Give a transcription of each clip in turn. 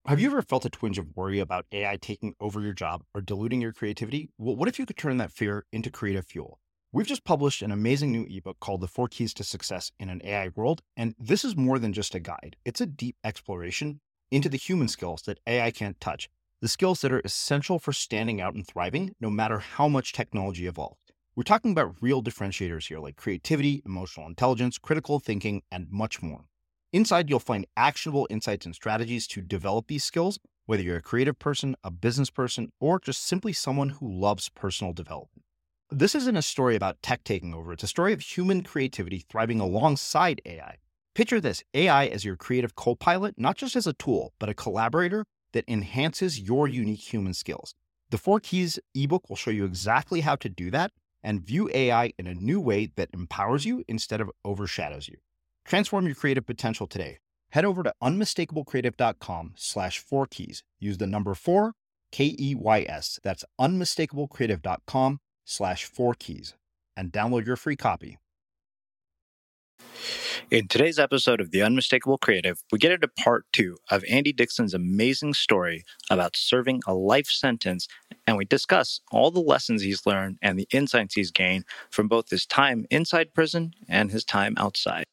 Have you ever felt a twinge of worry about AI taking over your job or diluting your creativity? Well, what if you could turn that fear into creative fuel? We've just published an amazing new ebook called The Four Keys to Success in an AI World, and this is more than just a guide. It's a deep exploration into the human skills that AI can't touch, the skills that are essential for standing out and thriving, no matter how much technology evolves. We're talking about real differentiators here, like creativity, emotional intelligence, critical thinking, and much more. Inside, you'll find actionable insights and strategies to develop these skills, whether you're a creative person, a business person, or just simply someone who loves personal development. This isn't a story about tech taking over. It's a story of human creativity thriving alongside AI. Picture this: AI as your creative co-pilot, not just as a tool, but a collaborator that enhances your unique human skills. The Four Keys ebook will show you exactly how to do that and view AI in a new way that empowers you instead of overshadows you. Transform your creative potential today. Head over to unmistakablecreative.com/4keys. Use the number 4, KEYS. That's unmistakablecreative.com/4keys and download your free copy. In today's episode of The Unmistakable Creative, we get into part 2 of Andy Dixon's amazing story about serving a life sentence, and we discuss all the lessons he's learned and the insights he's gained from both his time inside prison and his time outside.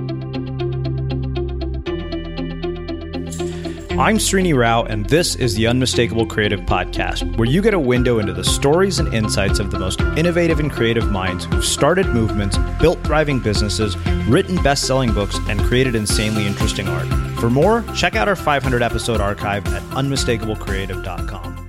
I'm Srini Rao, and this is the Unmistakable Creative Podcast, where you get a window into the stories and insights of the most innovative and creative minds who've started movements, built thriving businesses, written best-selling books, and created insanely interesting art. For more, check out our 500-episode archive at unmistakablecreative.com.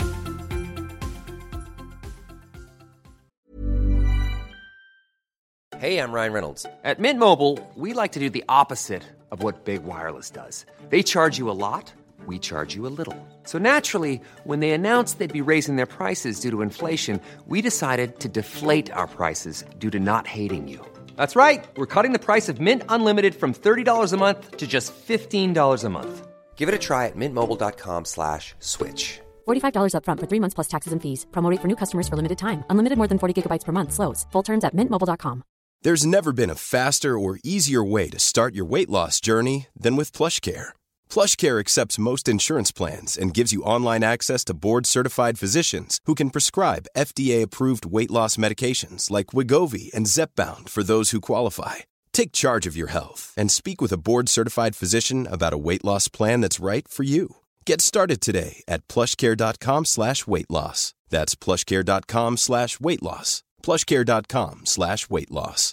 Hey, I'm Ryan Reynolds. At Mint Mobile, we like to do the opposite of what Big Wireless does. They charge you a lot. We charge you a little. So naturally, when they announced they'd be raising their prices due to inflation, we decided to deflate our prices due to not hating you. That's right. We're cutting the price of Mint Unlimited from $30 a month to just $15 a month. Give it a try at mintmobile.com/switch. $45 up front for 3 months plus taxes and fees. Promo rate for new customers for limited time. Unlimited more than 40 gigabytes per month. Slows full terms at mintmobile.com. There's never been a faster or easier way to start your weight loss journey than with PlushCare. PlushCare accepts most insurance plans and gives you online access to board-certified physicians who can prescribe FDA-approved weight loss medications like Wegovy and Zepbound for those who qualify. Take charge of your health and speak with a board-certified physician about a weight loss plan that's right for you. Get started today at plushcare.com/weight loss. That's plushcare.com/weight loss. plushcare.com/weight loss.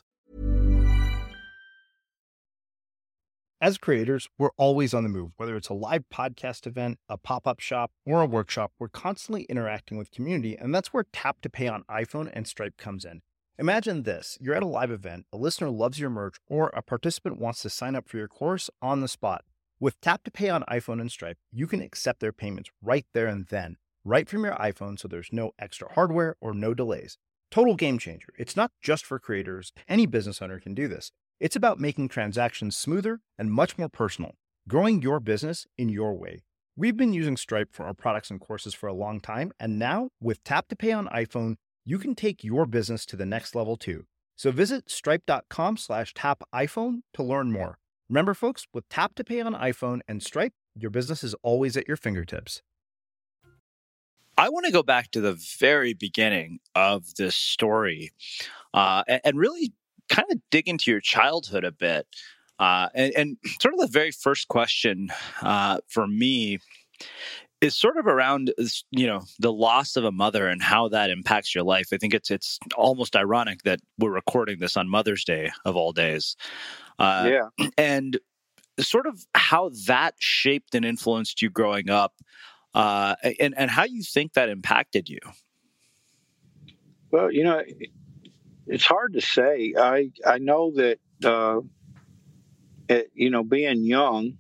As creators, we're always on the move. Whether it's a live podcast event, a pop-up shop, or a workshop, we're constantly interacting with community, and that's where Tap to Pay on iPhone and Stripe comes in. Imagine this: you're at a live event, a listener loves your merch, or a participant wants to sign up for your course on the spot. With Tap to Pay on iPhone and Stripe, you can accept their payments right there and then, right from your iPhone, so there's no extra hardware or no delays. Total game changer. It's not just for creators. Any business owner can do this. It's about making transactions smoother and much more personal, growing your business in your way. We've been using Stripe for our products and courses for a long time, and now with Tap to Pay on iPhone, you can take your business to the next level too. So visit stripe.com/tapiphone to learn more. Remember, folks, with Tap to Pay on iPhone and Stripe, your business is always at your fingertips. I want to go back to the very beginning of this story and really kind of dig into your childhood a bit. And sort of the very first question for me is sort of around, the loss of a mother and how that impacts your life. I think it's almost ironic that we're recording this on Mother's Day of all days. And sort of how that shaped and influenced you growing up, and how you think that impacted you. Well, it's hard to say. I know that, being young,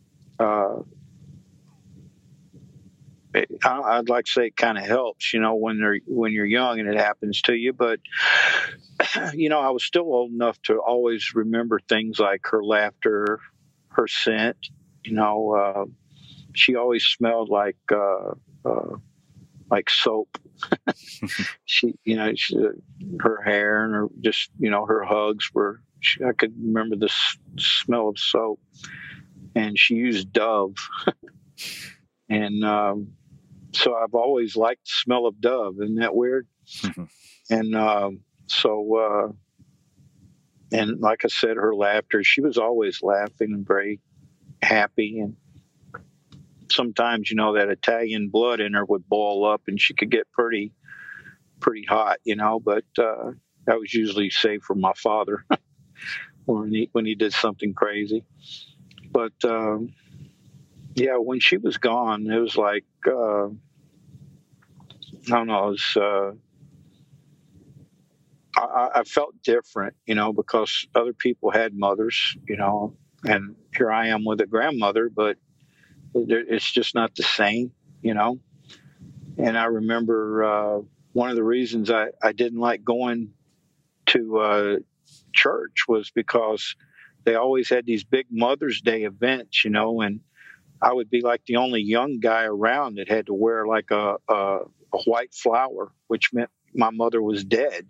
I'd like to say it kind of helps, when you're young and it happens to you. But, I was still old enough to always remember things like her laughter, her scent. She always smelled like soap. Her hair and her hugs were. I could remember the smell of soap, and she used Dove. And so I've always liked the smell of Dove. Isn't that weird? And and like I said, her laughter, she was always laughing and very happy. And sometimes, that Italian blood in her would boil up and she could get pretty hot, but that was usually saved for my father when he did something crazy. But when she was gone, it was like, I don't know, it was, I felt different, because other people had mothers, and here I am with a grandmother, but it's just not the same, And I remember one of the reasons I didn't like going to church was because they always had these big Mother's Day events, and I would be like the only young guy around that had to wear like a white flower, which meant my mother was dead.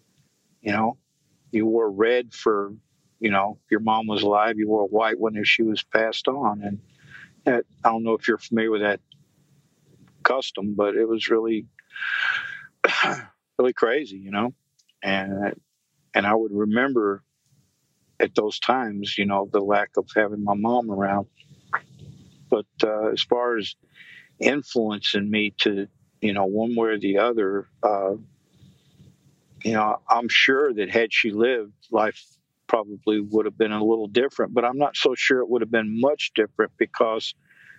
You wore red for, if your mom was alive, you wore white when she was passed on. And I don't know if you're familiar with that custom, but it was really, really crazy, and I would remember at those times, the lack of having my mom around. But as far as influencing me to, one way or the other, I'm sure that had she lived, life probably would have been a little different, but I'm not so sure it would have been much different because,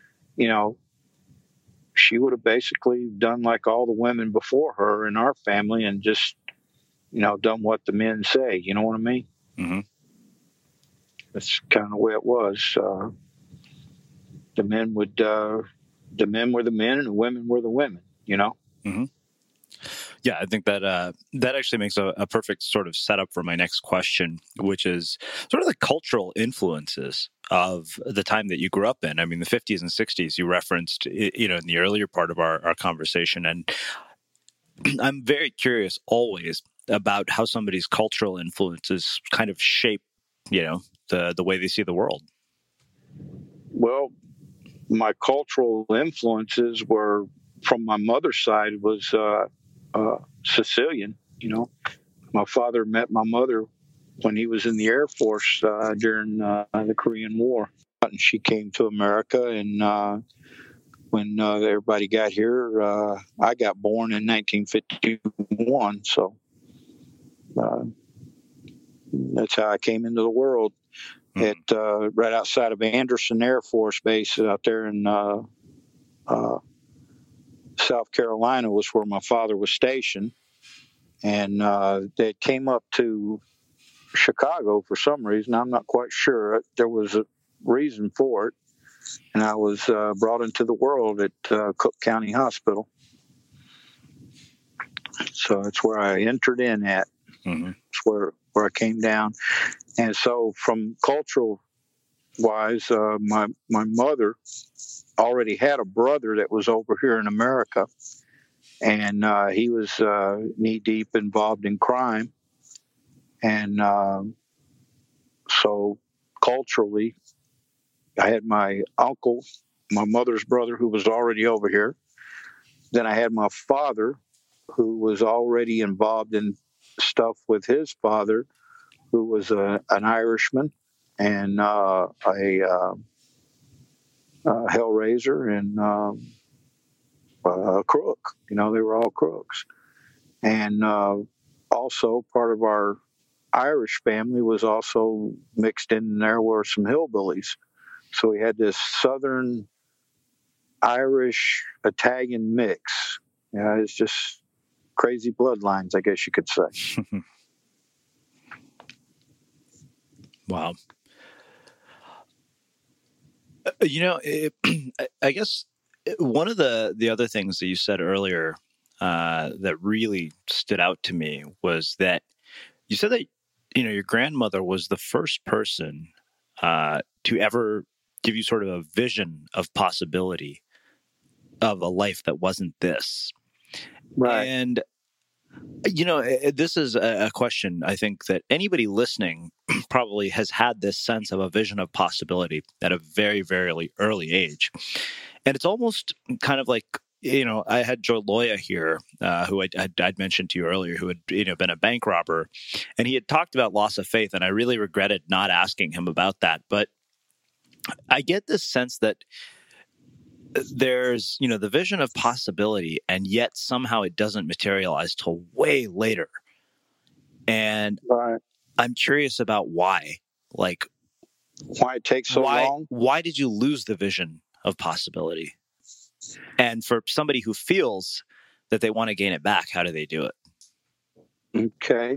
she would have basically done like all the women before her in our family and just, done what the men say. You know what I mean? Mm-hmm. That's kind of the way it was. The men were the men and the women were the women, Mm-hmm. Yeah, I think that that actually makes a perfect sort of setup for my next question, which is sort of the cultural influences of the time that you grew up in. I mean, the 50s and 60s you referenced, in the earlier part of our conversation. And I'm very curious always about how somebody's cultural influences kind of shape, the way they see the world. Well, my cultural influences were from my mother's side was Sicilian. My father met my mother when he was in the Air Force during the Korean War. And she came to America, and when everybody got here, I got born in 1951. So that's how I came into the world. At right outside of Anderson Air Force Base out there in South Carolina was where my father was stationed. And they came up to Chicago for some reason. I'm not quite sure. There was a reason for it. And I was brought into the world at Cook County Hospital. So that's where I entered in at. Mm-hmm. It's where I came down. And so from cultural wise, my mother already had a brother that was over here in America. And he was knee-deep involved in crime. And so culturally, I had my uncle, my mother's brother, who was already over here. Then I had my father, who was already involved in stuff with his father, who was an Irishman and a hellraiser and a crook. They were all crooks. And also part of our Irish family was also mixed in there were some hillbillies. So we had this Southern Irish Italian mix. It's just crazy bloodlines, I guess you could say. Wow. I guess one of the other things that you said earlier that really stood out to me was that you said that, your grandmother was the first person to ever give you sort of a vision of possibility of a life that wasn't this. Right. And, this is a question I think that anybody listening probably has had this sense of a vision of possibility at a very, very early age. And it's almost kind of like, I had Joe Loya here, who I'd mentioned to you earlier, who had been a bank robber, and he had talked about loss of faith, and I really regretted not asking him about that. But I get this sense that there's the vision of possibility, and yet somehow it doesn't materialize till way later. And Right. I'm curious about why. Like, Why it takes so long? Why did you lose the vision of possibility? And for somebody who feels that they want to gain it back, how do they do it? Okay.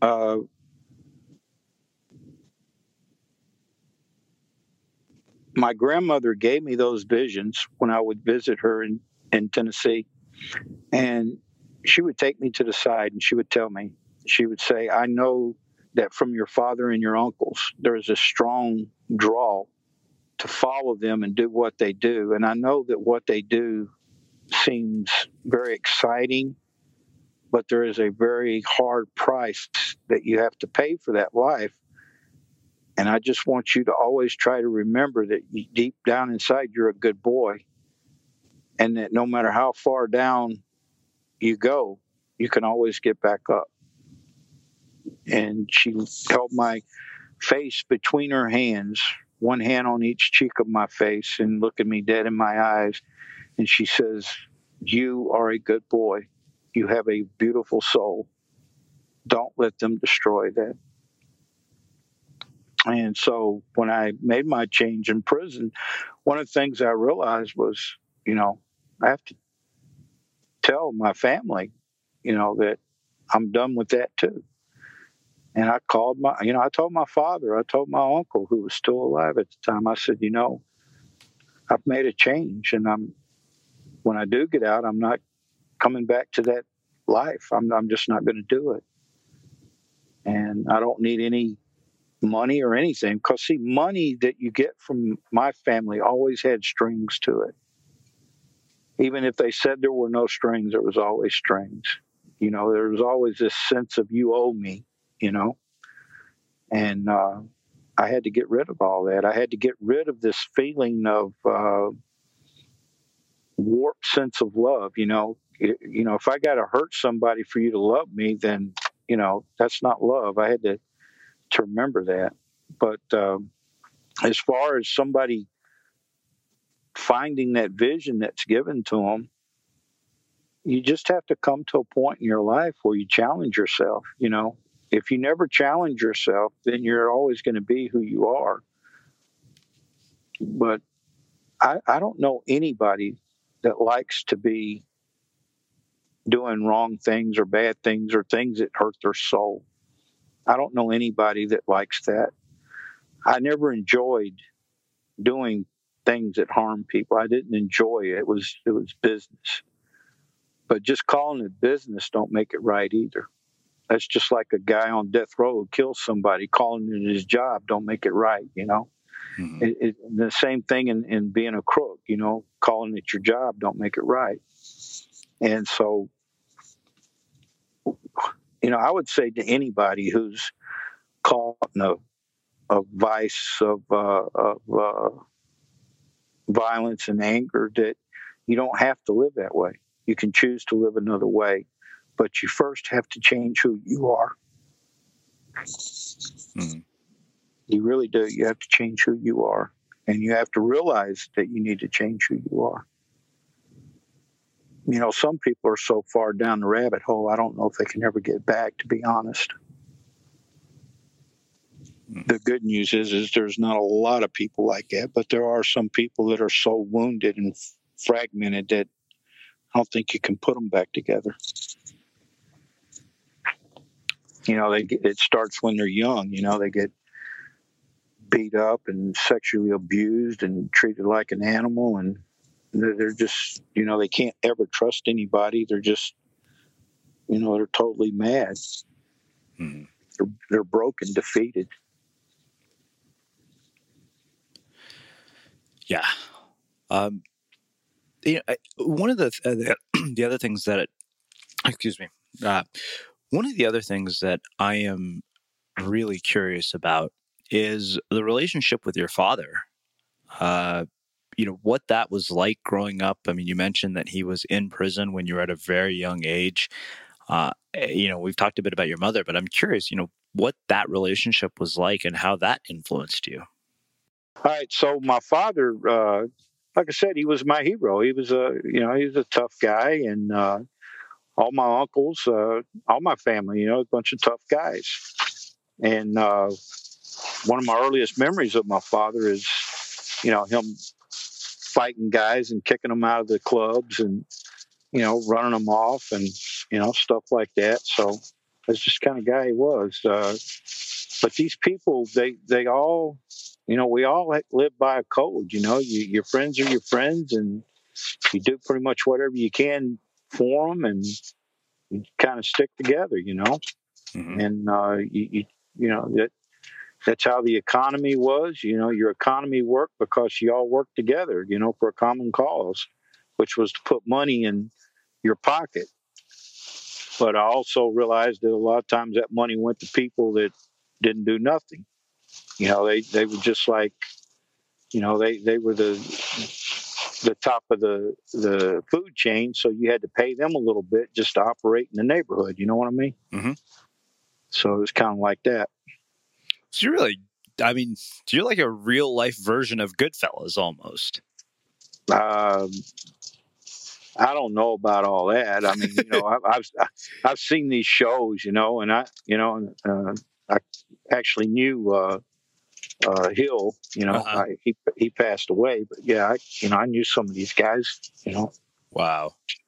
My grandmother gave me those visions when I would visit her in Tennessee. And she would take me to the side and she would tell me, she would say, I know that from your father and your uncles, there is a strong draw to follow them and do what they do. And I know that what they do seems very exciting, but there is a very hard price that you have to pay for that life. And I just want you to always try to remember that deep down inside, you're a good boy. And that no matter how far down you go, you can always get back up. And she held my face between her hands, one hand on each cheek of my face, and looked at me dead in my eyes. And she says, you are a good boy. You have a beautiful soul. Don't let them destroy that. And so when I made my change in prison, one of the things I realized was, I have to tell my family, that I'm done with that too. And I called I told my father, I told my uncle who was still alive at the time, I said, I've made a change, and when I do get out, I'm not coming back to that life. I'm just not going to do it. And I don't need any money or anything, because see, money that you get from my family always had strings to it. Even if they said there were no strings, there was always strings. There was always this sense of you owe me, and I had to get rid of all that. I had to get rid of this feeling of warped sense of love. If I got to hurt somebody for you to love me, then that's not love. I had to remember that. But as far as somebody finding that vision that's given to them, you just have to come to a point in your life where you challenge yourself. If you never challenge yourself, then you're always going to be who you are. But I don't know anybody that likes to be doing wrong things or bad things or things that hurt their soul. I don't know anybody that likes that. I never enjoyed doing things that harm people. I didn't enjoy it. It was business. But just calling it business don't make it right either. That's just like a guy on death row who kills somebody. Calling it his job don't make it right, Mm-hmm. The same thing in being a crook, calling it your job don't make it right. And so, I would say to anybody who's caught in a vice of violence and anger, that you don't have to live that way. You can choose to live another way, but you first have to change who you are. Mm-hmm. You really do. You have to change who you are, and you have to realize that you need to change who you are. Some people are so far down the rabbit hole, I don't know if they can ever get back, to be honest. The good news is there's not a lot of people like that, but there are some people that are so wounded and fragmented that I don't think you can put them back together. It starts when they're young. They get beat up and sexually abused and treated like an animal, and they're just, they can't ever trust anybody. They're just, they're totally mad. Mm-hmm. They're broken, defeated. Yeah. One of the other things that, one of the other things that I am really curious about is the relationship with your father. what that was like growing up. I mean, you mentioned that he was in prison when you were at a very young age. We've talked a bit about your mother, but I'm curious, what that relationship was like and how that influenced you. All right. So my father, like I said, he was my hero. He was he was a tough guy, and all my uncles, all my family, a bunch of tough guys. And one of my earliest memories of my father is, him fighting guys and kicking them out of the clubs and, running them off and, stuff like that. So that's just the kind of guy he was. But these people, they all, we all live by a code. Your friends are your friends, and you do pretty much whatever you can for them, and you kind of stick together. Mm-hmm. And that's how the economy was. Your economy worked because you all worked together. For a common cause, which was to put money in your pocket. But I also realized that a lot of times that money went to people that didn't do nothing. They were just like, they were the top of the food chain, so you had to pay them a little bit just to operate in the neighborhood. You know what I mean? Mm-hmm. So it was kind of like that. So you're like a real life version of Goodfellas almost. I don't know about all that. I mean, I've seen these shows, and I actually knew Hill. He passed away, but yeah, I knew some of these guys. Wow.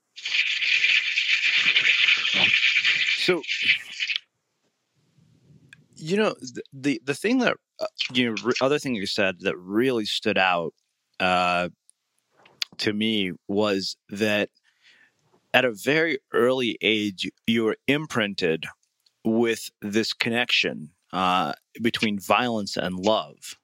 So, the thing that other thing you said that really stood out to me was that at a very early age, you were imprinted with this connection between violence and love.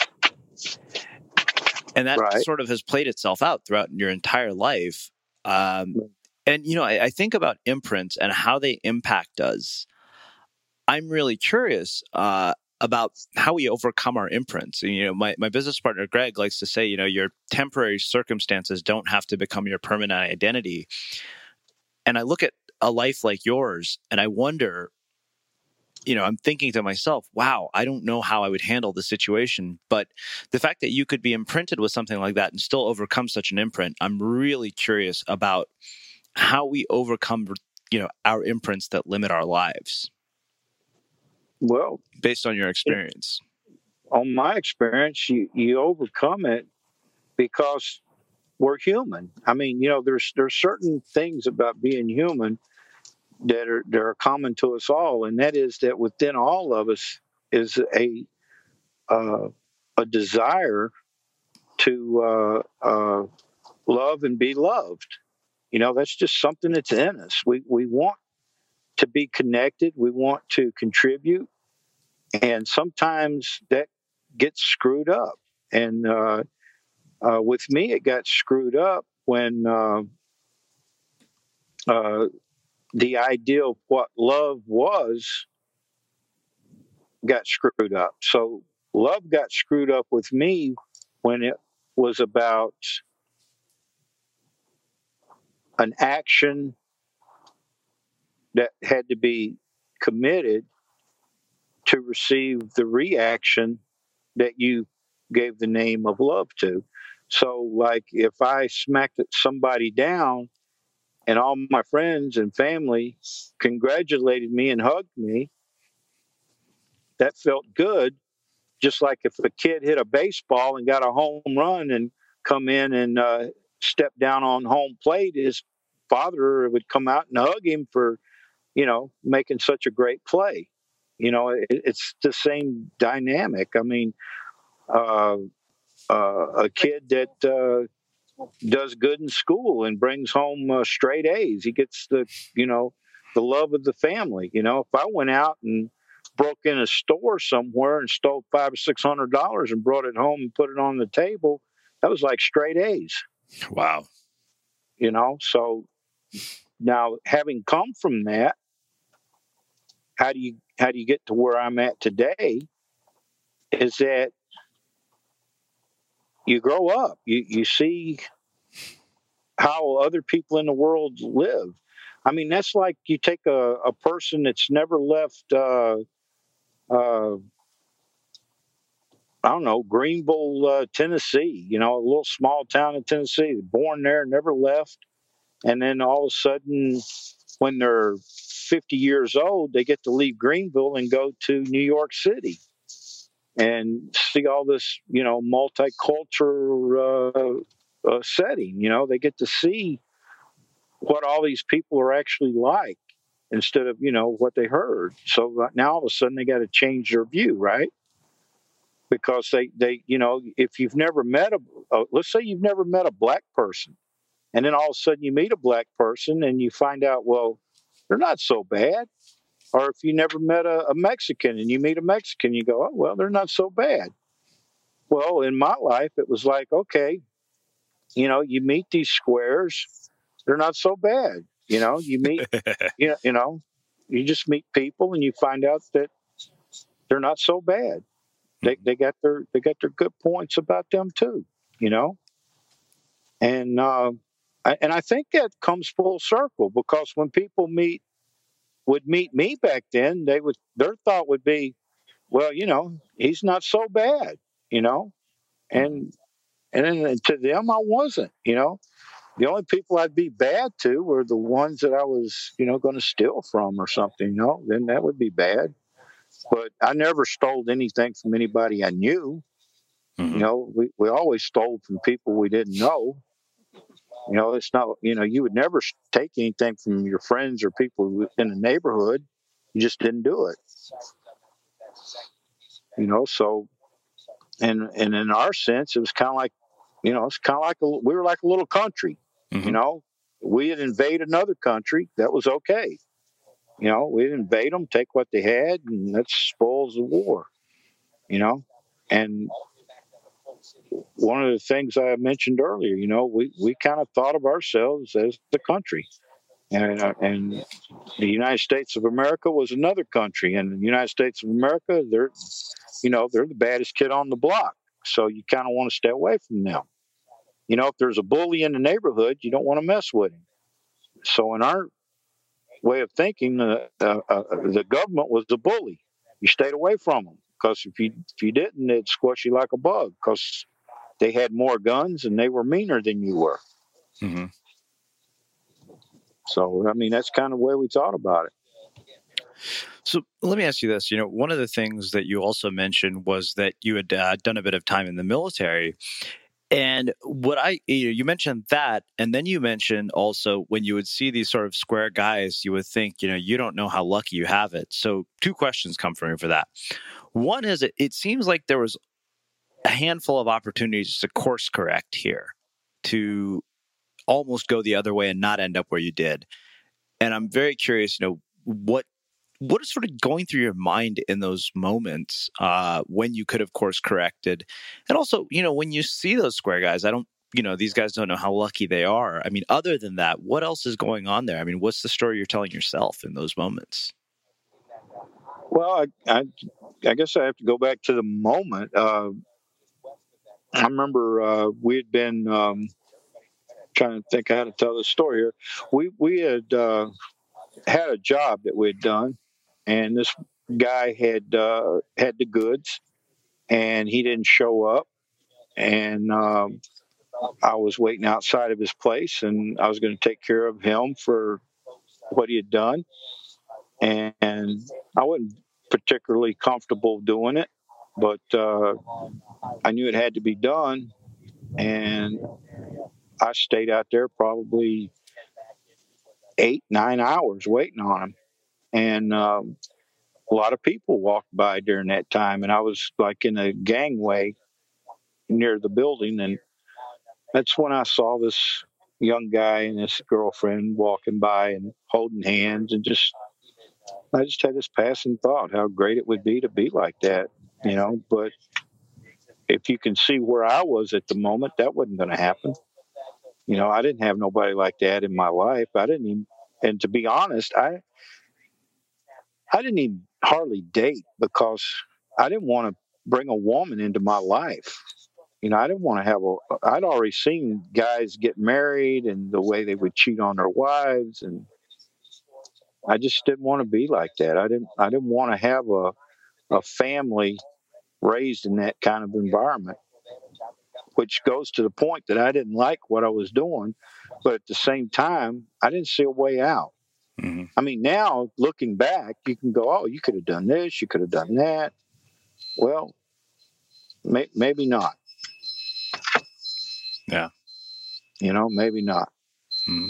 And that Right. sort of has played itself out throughout your entire life. And, I think about imprints and how they impact us. I'm really curious about how we overcome our imprints. My business partner, Greg, likes to say, your temporary circumstances don't have to become your permanent identity. And I look at a life like yours and I wonder, I'm thinking to myself, wow, I don't know how I would handle the situation. But the fact that you could be imprinted with something like that and still overcome such an imprint, I'm really curious about how we overcome, our imprints that limit our lives. Well, based on your experience. On my experience, you overcome it because we're human. I mean, there's certain things about being human that are common to us all, and that is that within all of us is a desire to love and be loved. That's just something that's in us. We want to be connected. We want to contribute, and sometimes that gets screwed up. And with me, it got screwed up when the idea of what love was got screwed up. So love got screwed up with me when it was about an action that had to be committed to receive the reaction that you gave the name of love to. So, like, if I smacked somebody down and all my friends and family congratulated me and hugged me, that felt good. Just like if a kid hit a baseball and got a home run and come in and step down on home plate, his father would come out and hug him for, making such a great play. It's the same dynamic. I mean, a kid that does good in school and brings home straight A's, he gets the love of the family. If I went out and broke in a store somewhere and stole $500 or $600 and brought it home and put it on the table, that was like straight A's. Wow. So now, having come from that, how do you get to where I'm at today? Is that you grow up. You see how other people in the world live. I mean, that's like you take a person that's never left, I don't know, Greenville, Tennessee, a little small town in Tennessee, born there, never left. And then all of a sudden, when they're 50 years old, they get to leave Greenville and go to New York City and see all this, multicultural setting. They get to see what all these people are actually like instead of, what they heard. So now all of a sudden they got to change their view, right? Because they if you've never met let's say you've never met a black person, and then all of a sudden you meet a black person and you find out, well, they're not so bad. Or if you never met a Mexican and you meet a Mexican, you go, oh, well, they're not so bad. Well, in my life, it was like, okay, you meet these squares, they're not so bad. You meet, you just meet people and you find out that they're not so bad. They got their good points about them too, and I think that comes full circle, because when people would meet me back then, their thought would be, well, he's not so bad, and then to them I wasn't, the only people I'd be bad to were the ones that I was, going to steal from or something, then that would be bad. But I never stole anything from anybody I knew. We always stole from people we didn't know. It's not, you would never take anything from your friends or people in the neighborhood. You just didn't do it. So, and in our sense, it was kind of like, it's kind of like we were like a little country. We had invaded another country. That was okay. We'd invade them, take what they had, and that's spoils of war. And one of the things I mentioned earlier, we kind of thought of ourselves as the country, and the United States of America was another country, and the United States of America, they're the baddest kid on the block, so you kind of want to stay away from them. If there's a bully in the neighborhood, you don't want to mess with him. So in our way of thinking, the government was the bully. You stayed away from them, because if you didn't, they'd squash you like a bug, because they had more guns and they were meaner than you were. Mm-hmm. So, I mean, that's kind of the way we thought about it. So let me ask you this. One of the things that you also mentioned was that you had done a bit of time in the military. And you mentioned that, and then you mentioned also when you would see these sort of square guys, you would think, you don't know how lucky you have it. So 2 questions come from me for that. One is, it seems like there was a handful of opportunities to course correct here, to almost go the other way and not end up where you did. And I'm very curious, what is sort of going through your mind in those moments when you could have course corrected? And also, when you see those square guys, these guys don't know how lucky they are. I mean, other than that, what else is going on there? I mean, what's the story you're telling yourself in those moments? Well, I guess I have to go back to the moment. I remember we had been trying to think how to tell the story here. We had had a job that we had done, and this guy had the goods, and he didn't show up, and I was waiting outside of his place, and I was going to take care of him for what he had done, and I wasn't particularly comfortable doing it, but I knew it had to be done, and I stayed out there probably 8-9 hours waiting on him, and a lot of people walked by during that time, and I was like in a gangway near the building, and that's when I saw this young guy and his girlfriend walking by and holding hands, and I just had this passing thought how great it would be to be like that, but if you can see where I was at the moment, that wasn't going to happen. I didn't have nobody like that in my life. And to be honest, I didn't even hardly date, because I didn't want to bring a woman into my life. I didn't want to I'd already seen guys get married and the way they would cheat on their wives. And I just didn't want to be like that. I didn't want to have a family raised in that kind of environment, which goes to the point that I didn't like what I was doing. But at the same time, I didn't see a way out. Mm-hmm. I mean, now looking back, you can go, oh, you could have done this, you could have done that. Well, maybe not. Yeah. Maybe not. Mm-hmm.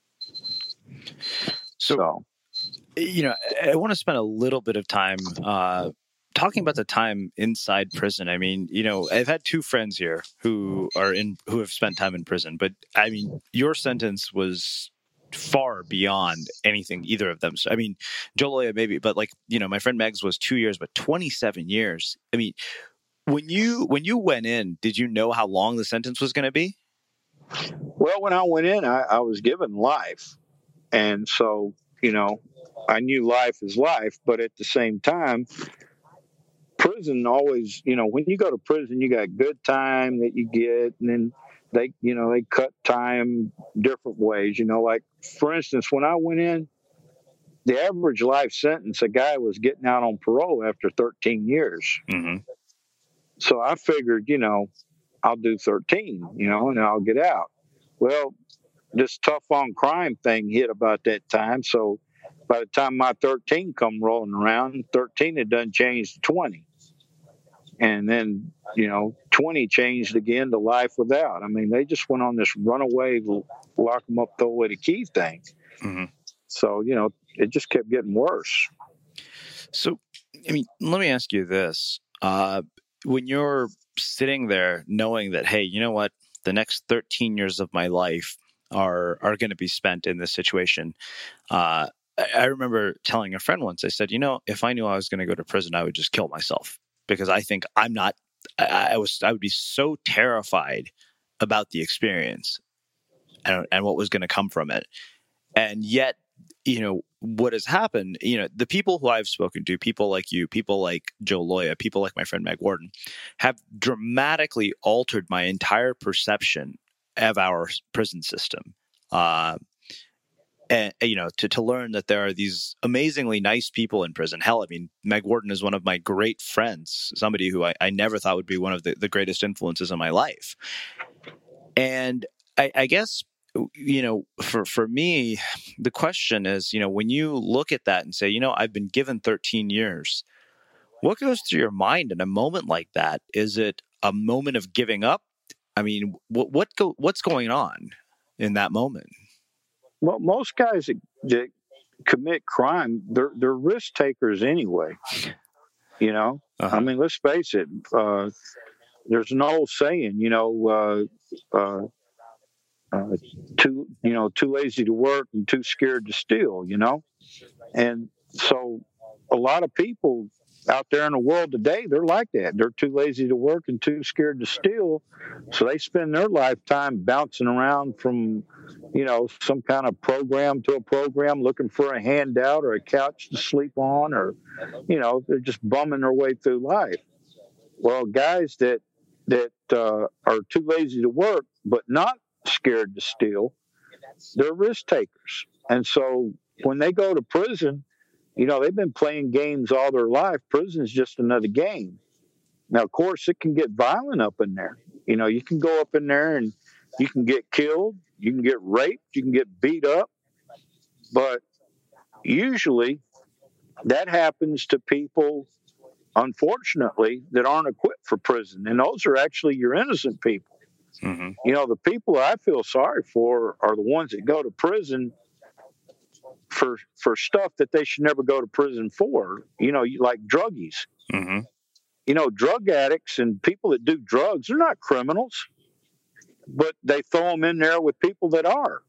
So, I want to spend a little bit of time talking about the time inside prison. I mean, I've had two friends here who have spent time in prison, but I mean, your sentence was far beyond anything either of them. So, I mean, Joe Loya maybe, but my friend Megs was 2 years, but 27 years. I mean, when you went in, did you know how long the sentence was going to be? Well, when I went in, I was given life. And so, I knew life is life, but at the same time, prison always, when you go to prison, you got good time that you get, and then they cut time different ways, like, for instance, when I went in, the average life sentence, a guy was getting out on parole after 13 years. Mm-hmm. So I figured, I'll do 13, and I'll get out. Well, this tough on crime thing hit about that time. So by the time my 13 come rolling around, 13 had done changed to 20. And then, 20 changed again to life without. I mean, they just went on this runaway, lock them up, throw away the key thing. Mm-hmm. So, it just kept getting worse. So, I mean, let me ask you this. When you're sitting there knowing that, hey, you know what, the next 13 years of my life are going to be spent in this situation. I remember telling a friend once, I said, if I knew I was going to go to prison, I would just kill myself, because I think I would be so terrified about the experience and what was going to come from it. And yet, what has happened, the people who I've spoken to, people like you, people like Joe Loya, people like my friend Meg Warden, have dramatically altered my entire perception of our prison system. And to learn that there are these amazingly nice people in prison. Hell, I mean, Meg Warden is one of my great friends, somebody who I never thought would be one of the greatest influences in my life. And I guess, for me, the question is, when you look at that and say, I've been given 13 years, what goes through your mind in a moment like that? Is it a moment of giving up? I mean, what's going on in that moment? Well, most guys that commit crime, they're risk takers anyway. Uh-huh. I mean, let's face it. There's an old saying, too lazy to work and too scared to steal, And so a lot of people out there in the world today, they're like that. They're too lazy to work and too scared to steal. So they spend their lifetime bouncing around from, some kind of program to a program, looking for a handout or a couch to sleep on, or, they're just bumming their way through life. Well, guys that are too lazy to work, but not scared to steal, they're risk takers. And so when they go to prison, they've been playing games all their life. Prison's just another game. Now, of course, it can get violent up in there. You can go up in there and you can get killed, you can get raped, you can get beat up. But usually that happens to people, unfortunately, that aren't equipped for prison. And those are actually your innocent people. Mm-hmm. The people I feel sorry for are the ones that go to prison for stuff that they should never go to prison for, like druggies. Mm-hmm. Drug addicts and people that do drugs, they're not criminals, but they throw them in there with people that are,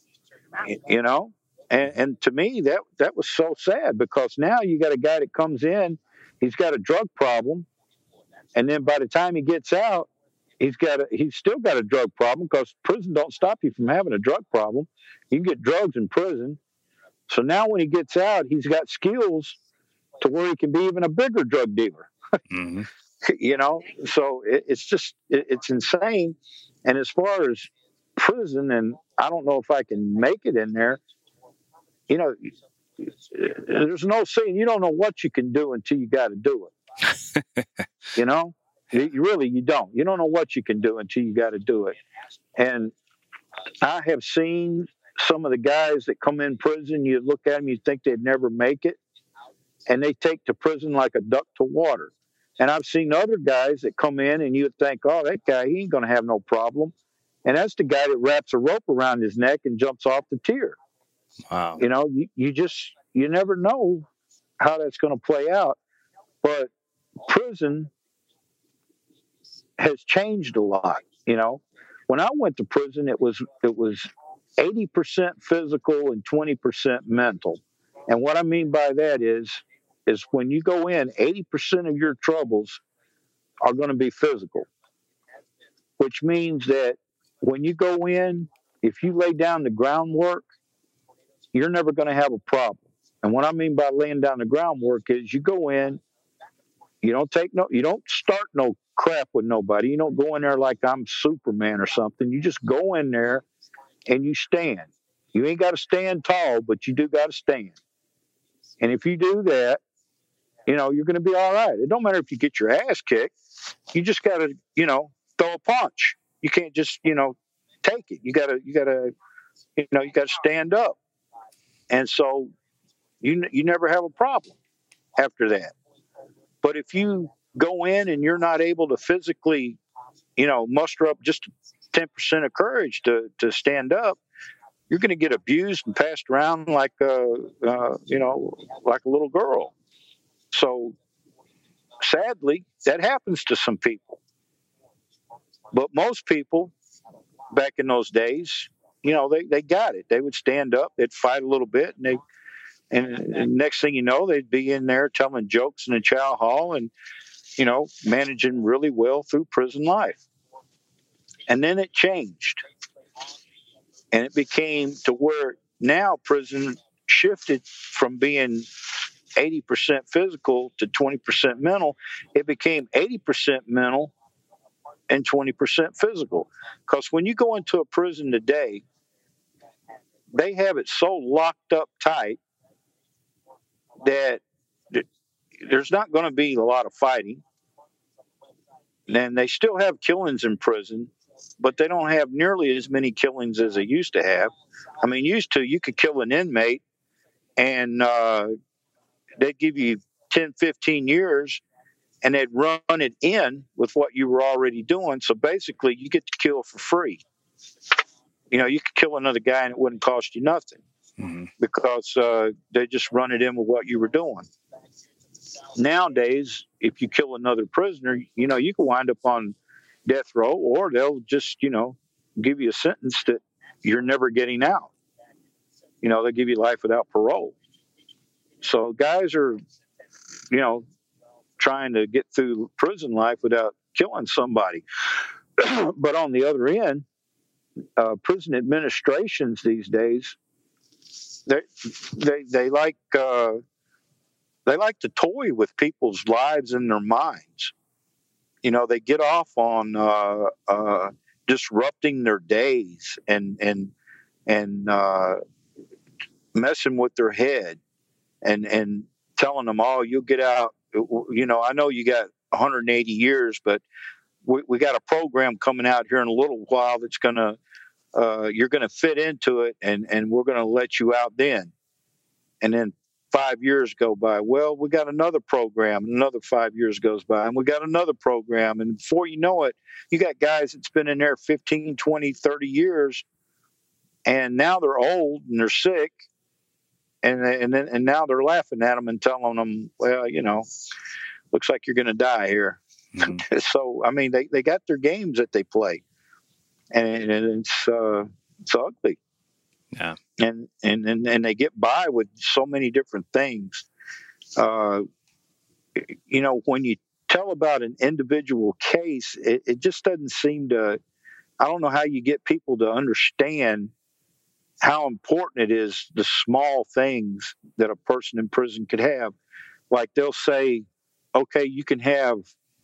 and to me, that was so sad, because now you got a guy that comes in, he's got a drug problem, and then by the time he gets out, he's still got a drug problem, because prison don't stop you from having a drug problem. You can get drugs in prison. So now when he gets out, he's got skills to where he can be even a bigger drug dealer. Mm-hmm. So it's insane. And as far as prison, and I don't know if I can make it in there, there's no saying you don't know what you can do until you got to do it. You don't. You don't know what you can do until you got to do it. And I have seen some of the guys that come in prison, you look at them, you think they'd never make it, and they take to prison like a duck to water. And I've seen other guys that come in and you'd think, oh, that guy, he ain't going to have no problem. And that's the guy that wraps a rope around his neck and jumps off the tier. Wow. You never know how that's going to play out. But prison has changed a lot. When I went to prison, it was 80% physical and 20% mental. And what I mean by that is when you go in, 80% of your troubles are going to be physical, which means that when you go in, if you lay down the groundwork, you're never going to have a problem. And what I mean by laying down the groundwork is you go in, you don't start no crap with nobody. You don't go in there like I'm Superman or something. You just go in there and you stand. You ain't got to stand tall, but you do got to stand. And if you do that, you're going to be all right. It don't matter if you get your ass kicked. You just got to, throw a punch. You can't just, take it. You got to stand up. And so you never have a problem after that. But if you go in and you're not able to physically, muster up just 10% of courage to stand up, you're going to get abused and passed around like like a little girl. So sadly, that happens to some people. But most people back in those days, they got it. They would stand up, they'd fight a little bit, and next thing you know, they'd be in there telling jokes in the chow hall and, managing really well through prison life. And then it changed. And it became to where now prison shifted from being 80% physical to 20% mental. It became 80% mental and 20% physical. Because when you go into a prison today, they have it so locked up tight that there's not going to be a lot of fighting. And they still have killings in prison, but they don't have nearly as many killings as they used to have. I mean, you could kill an inmate and they'd give you 10, 15 years and they'd run it in with what you were already doing. So basically, you get to kill for free. You could kill another guy and it wouldn't cost you nothing because they just run it in with what you were doing. Nowadays, if you kill another prisoner, you can wind up on death row, or they'll just, give you a sentence that you're never getting out. They'll give you life without parole. So guys are, trying to get through prison life without killing somebody. But on the other end, prison administrations these days, they like to toy with people's lives and their minds. They get off on disrupting their days and messing with their head and telling them, oh, you'll get out. I know you got 180 years, but we got a program coming out here in a little while that's you're going to fit into it and we're going to let you out then. And then 5 years go by. Well, we got another program. Another 5 years goes by, and we got another program. And before you know it, you got guys that's been in there 15, 20, 30 years, and now they're old and they're sick, and now they're laughing at them and telling them, well, looks like you're going to die here. Mm-hmm. So, I mean, they got their games that they play, and it's ugly. Yeah. And they get by with so many different things. When you tell about an individual case, it just doesn't seem to, I don't know how you get people to understand how important it is, the small things that a person in prison could have. Like they'll say, okay, you can have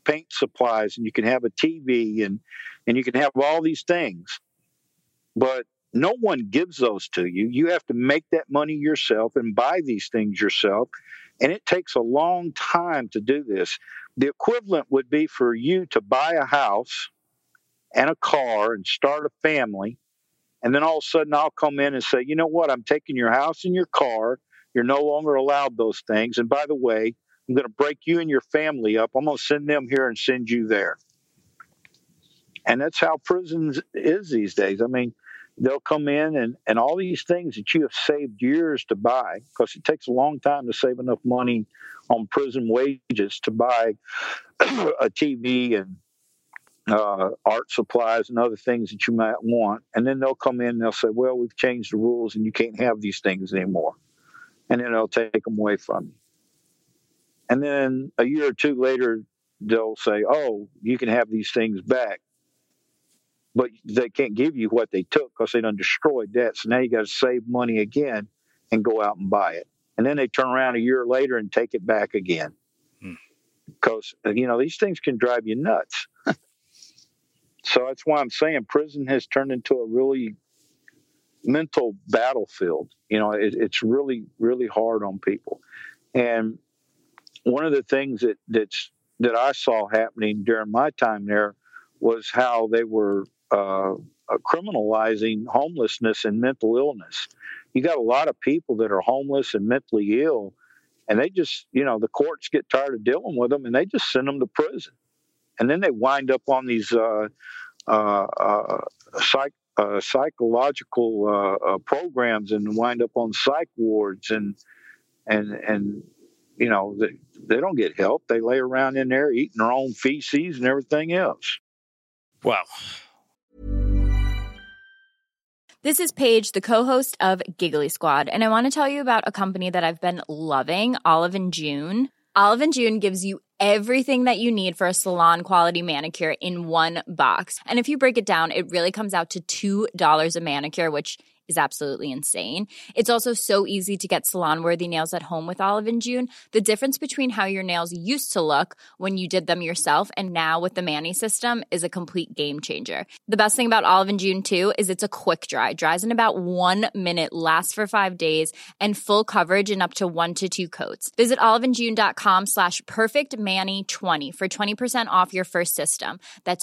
paint supplies, and you can have a TV, and you can have all these things. But no one gives those to you. You have to make that money yourself and buy these things yourself. And it takes a long time to do this. The equivalent would be for you to buy a house and a car and start a family. And then all of a sudden I'll come in and say, you know what? I'm taking your house and your car. You're no longer allowed those things. And by the way, I'm going to break you and your family up. I'm going to send them here and send you there. And that's how prisons is these days. I mean, they'll come in and all these things that you have saved years to buy, because it takes a long time to save enough money on prison wages to buy a TV and art supplies and other things that you might want. And then they'll come in and they'll say, well, we've changed the rules and you can't have these things anymore. And then they'll take them away from you. And then a year or two later, they'll say, oh, you can have these things back. But they can't give you what they took because they done destroyed that. So now you got to save money again and go out and buy it. And then they turn around a year later and take it back again. Because, these things can drive you nuts. So that's why I'm saying prison has turned into a really mental battlefield. It's really, really hard on people. And one of the things that I saw happening during my time there was how they were criminalizing homelessness and mental illness. You got a lot of people that are homeless and mentally ill, and they just, the courts get tired of dealing with them, and they just send them to prison. And then they wind up on these psychological programs and wind up on psych wards, and they don't get help. They lay around in there eating their own feces and everything else. Wow. This is Paige, the co-host of Giggly Squad, and I want to tell you about a company that I've been loving, Olive & June. Olive & June gives you everything that you need for a salon-quality manicure in one box. And if you break it down, it really comes out to $2 a manicure, which is absolutely insane. It's also so easy to get salon-worthy nails at home with Olive & June. The difference between how your nails used to look when you did them yourself and now with the Mani system is a complete game changer. The best thing about Olive & June, too, is it's a quick dry. Dries in about 1 minute, lasts for 5 days, and full coverage in up to 1 to 2 coats. Visit oliveandjune.com/perfectmani20 for 20% off your first system. That's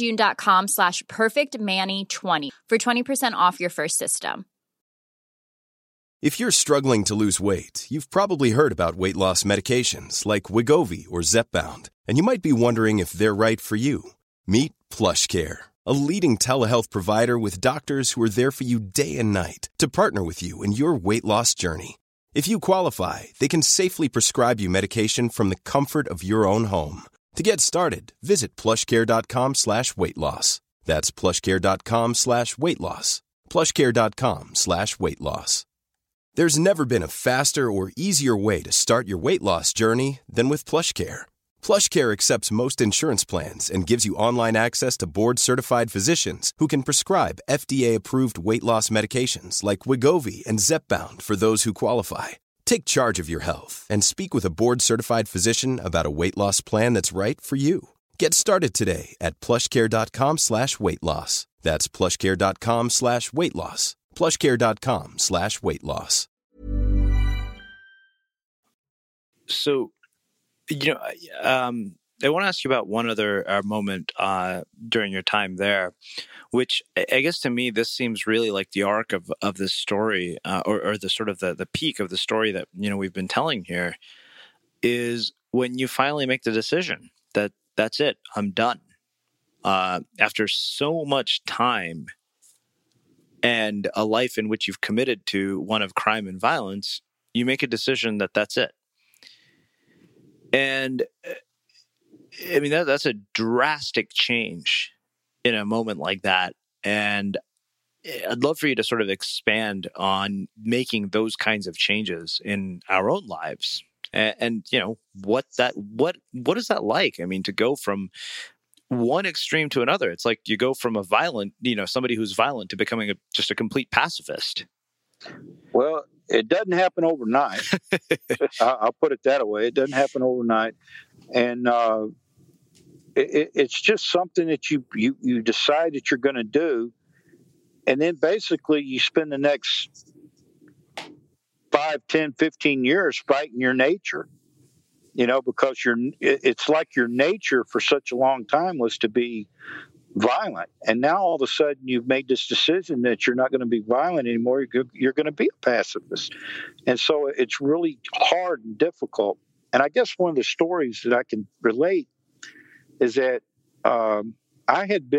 oliveandjune.com/perfectmani20 for 20% off your first system. If you're struggling to lose weight, you've probably heard about weight loss medications like Wegovy or Zepbound, and you might be wondering if they're right for you. Meet PlushCare, a leading telehealth provider with doctors who are there for you day and night to partner with you in your weight loss journey. If you qualify, they can safely prescribe you medication from the comfort of your own home. To get started, visit plushcare.com/weightloss. That's plushcare.com/weightloss. plushcare.com/weightloss. There's never been a faster or easier way to start your weight loss journey than with PlushCare. PlushCare accepts most insurance plans and gives you online access to board-certified physicians who can prescribe FDA-approved weight loss medications like Wegovy and Zepbound for those who qualify. Take charge of your health and speak with a board-certified physician about a weight loss plan that's right for you. Get started today at plushcare.com/weightloss. That's plushcare.com/weightloss. plushcare.com/weightloss. So, I want to ask you about one other moment during your time there, which I guess to me, this seems really like the arc of this story, or the sort of the peak of the story that, we've been telling here, is when you finally make the decision that that's it, I'm done. After so much time and a life in which you've committed to one of crime and violence, you make a decision that that's it. And I mean, that's a drastic change in a moment like that. And I'd love for you to sort of expand on making those kinds of changes in our own lives. And what is that like? I mean, to go from one extreme to another. It's like you go from a violent, somebody who's violent to becoming just a complete pacifist. Well, it doesn't happen overnight. I'll put it that way. It doesn't happen overnight. And, it's just something that you decide that you're going to do. And then basically you spend the next 5, 10, 15 years fighting your nature, because it's like your nature for such a long time was to be violent. And now all of a sudden you've made this decision that you're not going to be violent anymore. You're going to be a pacifist. And so it's really hard and difficult. And I guess one of the stories that I can relate is that I had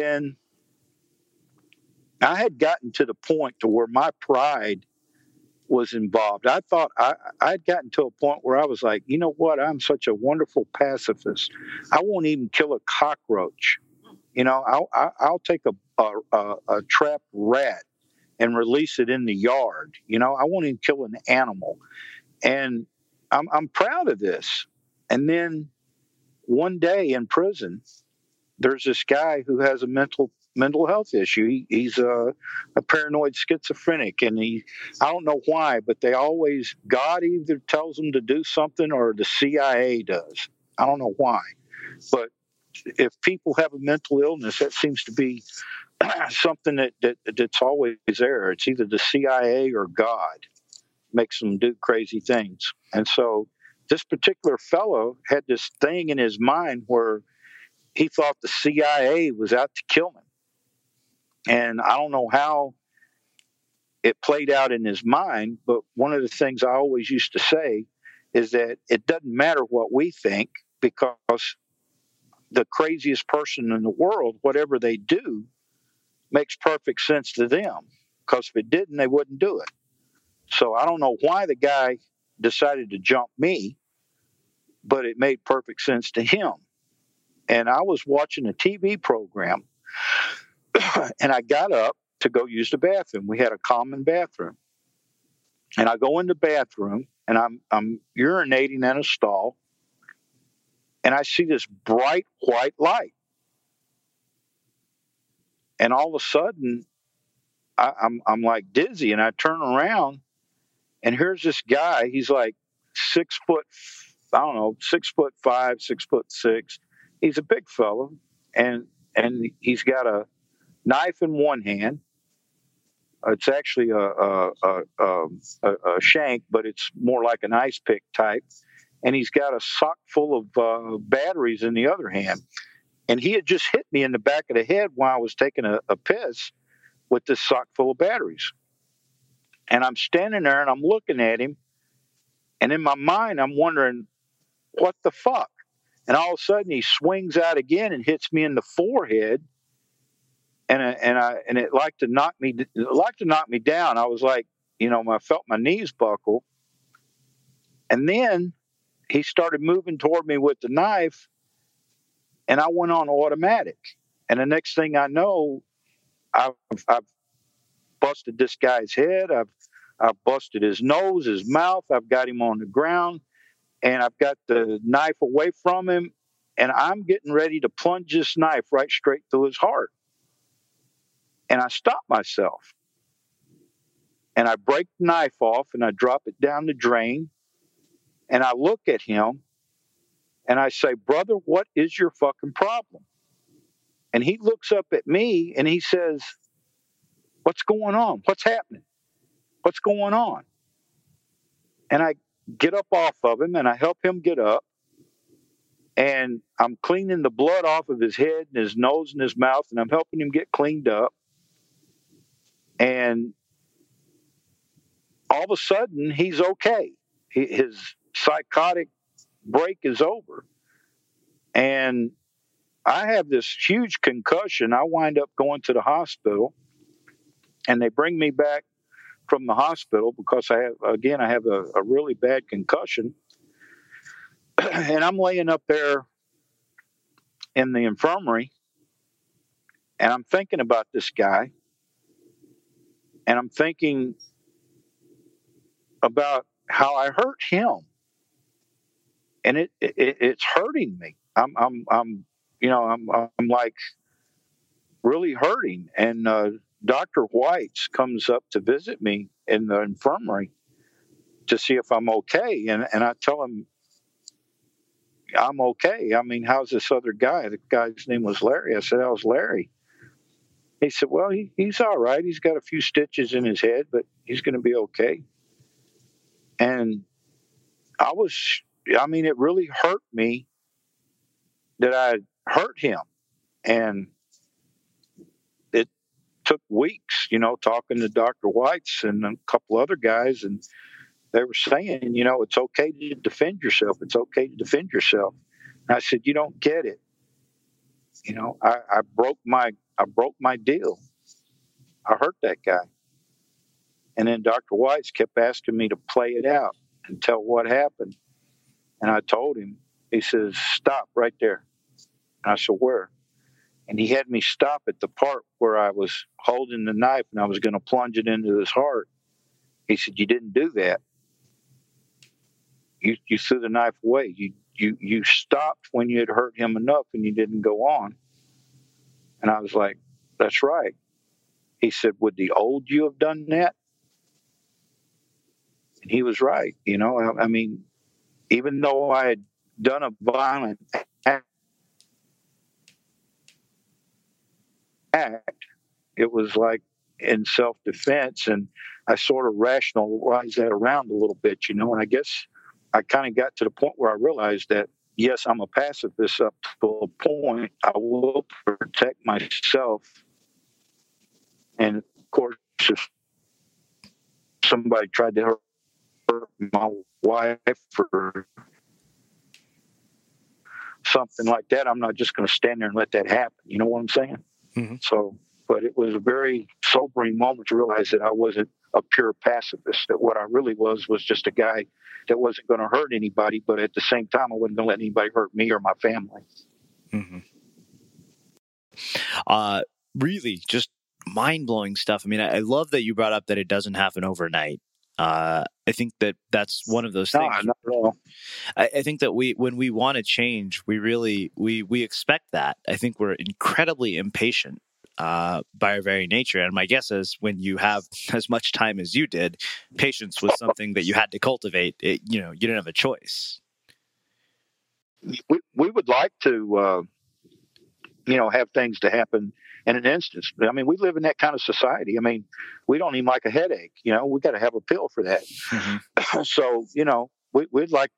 gotten to the point to where my pride was involved. I thought I'd gotten to a point where I was like, you know what? I'm such a wonderful pacifist. I won't even kill a cockroach. I'll take a trapped rat and release it in the yard. I won't even kill an animal. And I'm proud of this. And then one day in prison, there's this guy who has a mental health issue. He's a paranoid schizophrenic, and I don't know why, but God either tells him to do something or the CIA does. I don't know why, but if people have a mental illness, that seems to be something that's always there. It's either the CIA or God makes them do crazy things. And so this particular fellow had this thing in his mind where he thought the CIA was out to kill him. And I don't know how it played out in his mind, but one of the things I always used to say is that it doesn't matter what we think, because the craziest person in the world, whatever they do, makes perfect sense to them. Because if it didn't, they wouldn't do it. So I don't know why the guy decided to jump me, but it made perfect sense to him. And I was watching a TV program, and I got up to go use the bathroom. We had a common bathroom. And I go in the bathroom, and I'm urinating in a stall, and I see this bright white light. And all of a sudden, I'm like dizzy, and I turn around, and here's this guy. He's like 6 foot, 6'5", 6'6". He's a big fellow, and he's got a knife in one hand. It's actually a shank, but it's more like an ice pick type. And he's got a sock full of batteries in the other hand. And he had just hit me in the back of the head while I was taking a piss with this sock full of batteries. And I'm standing there and I'm looking at him. And in my mind, I'm wondering, what the fuck? And all of a sudden, he swings out again and hits me in the forehead. And it liked to knock me down. I was like, I felt my knees buckle. And then he started moving toward me with the knife, and I went on automatic. And the next thing I know, I've busted this guy's head. I've busted his nose, his mouth. I've got him on the ground, and I've got the knife away from him, and I'm getting ready to plunge this knife right straight through his heart. And I stop myself, and I break the knife off, and I drop it down the drain, and I look at him, and I say, "Brother, what is your fucking problem?" And he looks up at me, and he says, "What's going on? What's happening? What's going on?" And I get up off of him, and I help him get up, and I'm cleaning the blood off of his head and his nose and his mouth, and I'm helping him get cleaned up. And all of a sudden, he's okay. His psychotic break is over. And I have this huge concussion. I wind up going to the hospital, and they bring me back from the hospital because I have a really bad concussion. And I'm laying up there in the infirmary, and I'm thinking about this guy. And I'm thinking about how I hurt him, and it's hurting me. I'm like really hurting. And Dr. Whites comes up to visit me in the infirmary to see if I'm okay. And I tell him, I'm okay. I mean, how's this other guy? The guy's name was Larry. I said, how's Larry? He said, well, he's all right. He's got a few stitches in his head, but he's going to be okay. And it really hurt me that I hurt him. And it took weeks, talking to Dr. Weitz and a couple other guys, and they were saying, it's okay to defend yourself. It's okay to defend yourself. And I said, you don't get it. I broke my deal. I hurt that guy. And then Dr. Weitz kept asking me to play it out and tell what happened. And I told him. He says, stop right there. And I said, where? And he had me stop at the part where I was holding the knife and I was going to plunge it into his heart. He said, you didn't do that. You threw the knife away. You stopped when you had hurt him enough and you didn't go on. And I was like, that's right. He said, would the old you have done that? And he was right. I mean, even though I had done a violent act, it was like in self-defense. And I sort of rationalized that around a little bit, and I guess I kind of got to the point where I realized that, yes, I'm a pacifist up to a point. I will protect myself. And, of course, if somebody tried to hurt my wife or something like that, I'm not just going to stand there and let that happen. You know what I'm saying? Mm-hmm. So, but it was a very sobering moment to realize that I wasn't a pure pacifist, that what I really was just a guy that wasn't going to hurt anybody, but at the same time, I wasn't going to let anybody hurt me or my family. Mm-hmm. Really just mind-blowing stuff. I mean, I love that you brought up that it doesn't happen overnight. I think that's one of those things. Not at all. I think that when we want to change, we expect that. I think we're incredibly impatient by our very nature. And my guess is when you have as much time as you did, patience was something that you had to cultivate. You didn't have a choice. We would like to, have things to happen in an instant. I mean, we live in that kind of society. I mean, we don't even like a headache. We got to have a pill for that. Mm-hmm. So, we'd like,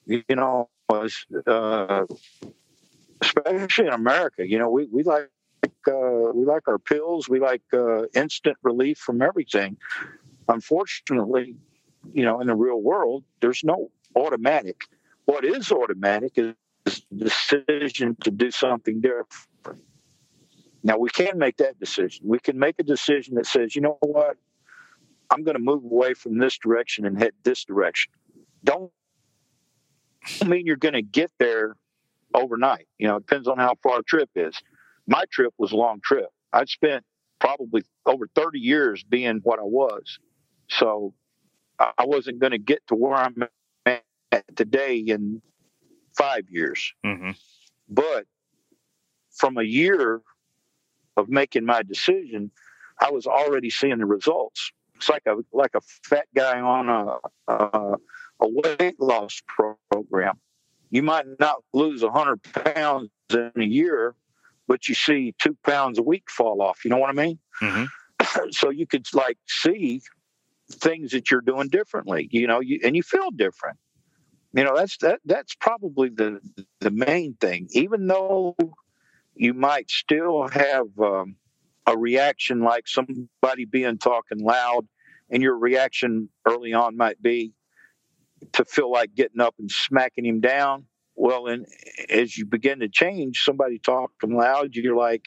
especially in America, we like our pills. We like instant relief from everything. Unfortunately, in the real world, there's no automatic. What is automatic is the decision to do something different. Now, we can make that decision. We can make a decision that says, you know what, I'm going to move away from this direction and head this direction. Don't mean you're going to get there overnight. It depends on how far the trip is. My trip was a long trip. I'd spent probably over 30 years being what I was. So I wasn't going to get to where I'm at today in 5 years. Mm-hmm. But from a year of making my decision, I was already seeing the results. It's like a fat guy on a weight loss program. You might not lose 100 pounds in a year, but you see 2 pounds a week fall off. You know what I mean? Mm-hmm. So you could see things that you're doing differently, and you feel different. That's probably the main thing. Even though you might still have a reaction like somebody talking loud, and your reaction early on might be to feel like getting up and smacking him down. Well, and as you begin to change, somebody talking loud, you're like,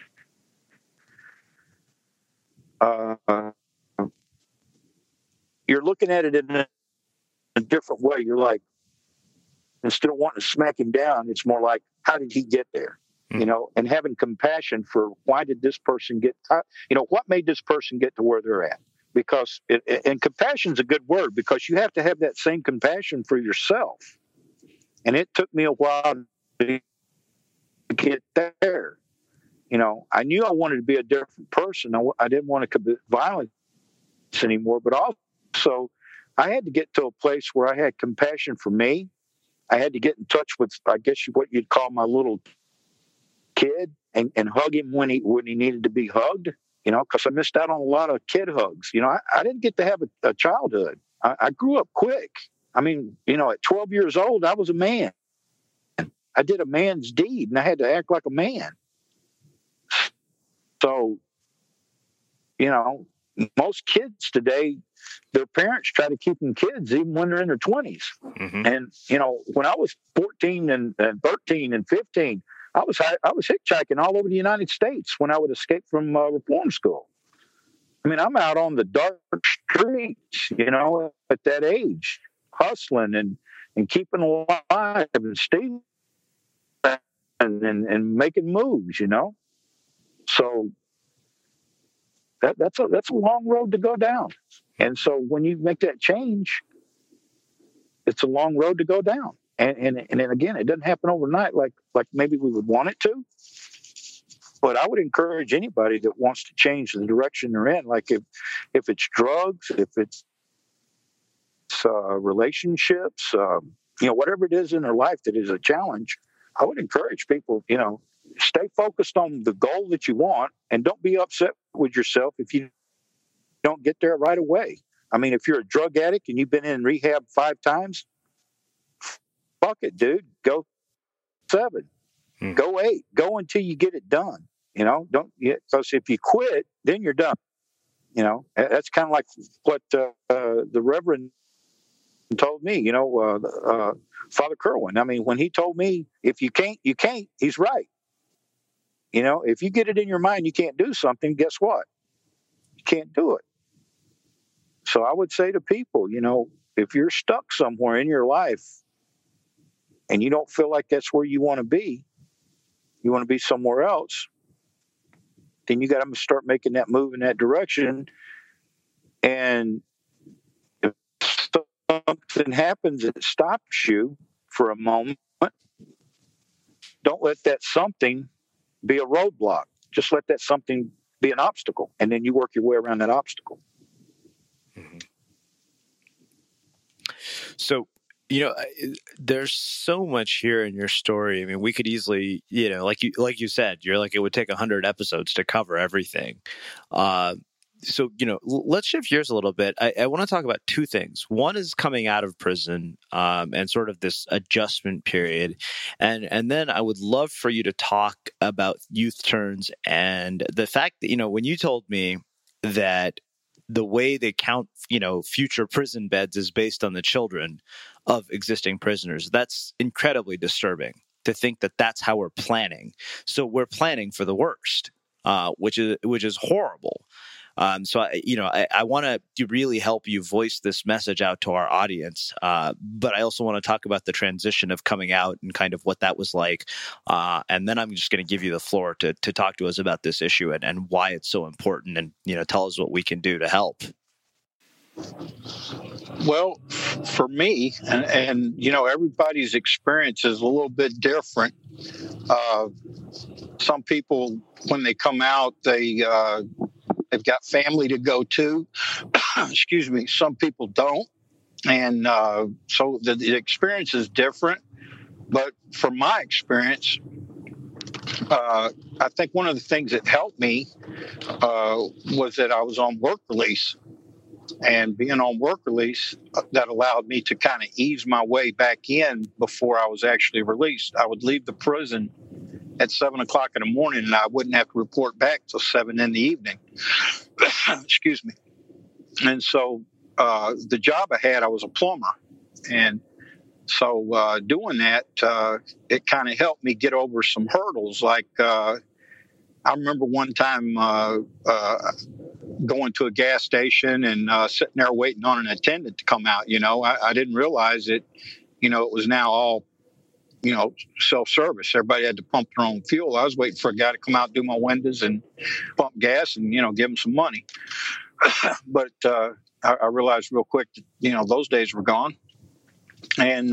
you're looking at it in a different way. You're like, instead of wanting to smack him down, it's more like, how did he get there? And having compassion for why did this person get, what made this person get to where they're at? Because, and compassion is a good word, because you have to have that same compassion for yourself. And it took me a while to get there. I knew I wanted to be a different person. I didn't want to commit violence anymore, but also I had to get to a place where I had compassion for me I had to get in touch with, I guess, what you'd call my little kid and hug him when he needed to be hugged, because I missed out on a lot of kid hugs. I didn't get to have a childhood. I grew up quick. I mean, at 12 years old, I was a man. I did a man's deed, and I had to act like a man. So, most kids today, their parents try to keep them kids even when they're in their 20s. Mm-hmm. And, when I was 14 and 13 and 15, I was hitchhiking all over the United States when I would escape from reform school. I mean, I'm out on the dark streets, at that age, hustling and keeping alive and stealing and making moves, So that's a long road to go down. And so when you make that change, it's a long road to go down. And again, it doesn't happen overnight like maybe we would want it to. But I would encourage anybody that wants to change the direction they're in, like if it's drugs, if it's relationships, whatever it is in their life that is a challenge, I would encourage people, stay focused on the goal that you want and don't be upset with yourself if you don't get there right away. I mean, if you're a drug addict and you've been in rehab 5 times, fuck it, dude. Go 7, go 8, go until you get it done. Because if you quit, then you're done. That's kind of like what the Reverend told me, Father Kerwin. I mean, when he told me, if you can't, you can't, he's right. If you get it in your mind you can't do something, guess what? You can't do it. So I would say to people, if you're stuck somewhere in your life and you don't feel like that's where you want to be somewhere else, then you got to start making that move in that direction. And if something happens that stops you for a moment, don't let that something be a roadblock. Just let that something be an obstacle, and then you work your way around that obstacle. Mm-hmm. So, there's so much here in your story. I mean, we could easily, like you said, it would take 100 episodes to cover everything. So, let's shift gears a little bit. I want to talk about 2 things. One is coming out of prison and sort of this adjustment period. And then I would love for you to talk about youth turns and the fact that, when you told me that the way they count, future prison beds is based on the children of existing prisoners, that's incredibly disturbing to think that that's how we're planning. So we're planning for the worst, which is horrible. So I want to really help you voice this message out to our audience. But I also want to talk about the transition of coming out and kind of what that was like. And then I'm just going to give you the floor to talk to us about this issue and why it's so important, and tell us what we can do to help. Well, for me, and everybody's experience is a little bit different. Some people, when they come out, they've got family to go to. Excuse me. Some people don't. And so the experience is different. But from my experience, I think one of the things that helped me was that I was on work release. And being on work release, that allowed me to kind of ease my way back in before I was actually released. I would leave the prison at 7 o'clock in the morning, and I wouldn't have to report back till 7 in the evening. Excuse me. And so the job I had, I was a plumber. And so doing that, it kind of helped me get over some hurdles. Like I remember one time going to a gas station and sitting there waiting on an attendant to come out. I didn't realize it, it was now all, self-service. Everybody had to pump their own fuel. I was waiting for a guy to come out, do my windows and pump gas and, give him some money. But I realized real quick that, those days were gone. And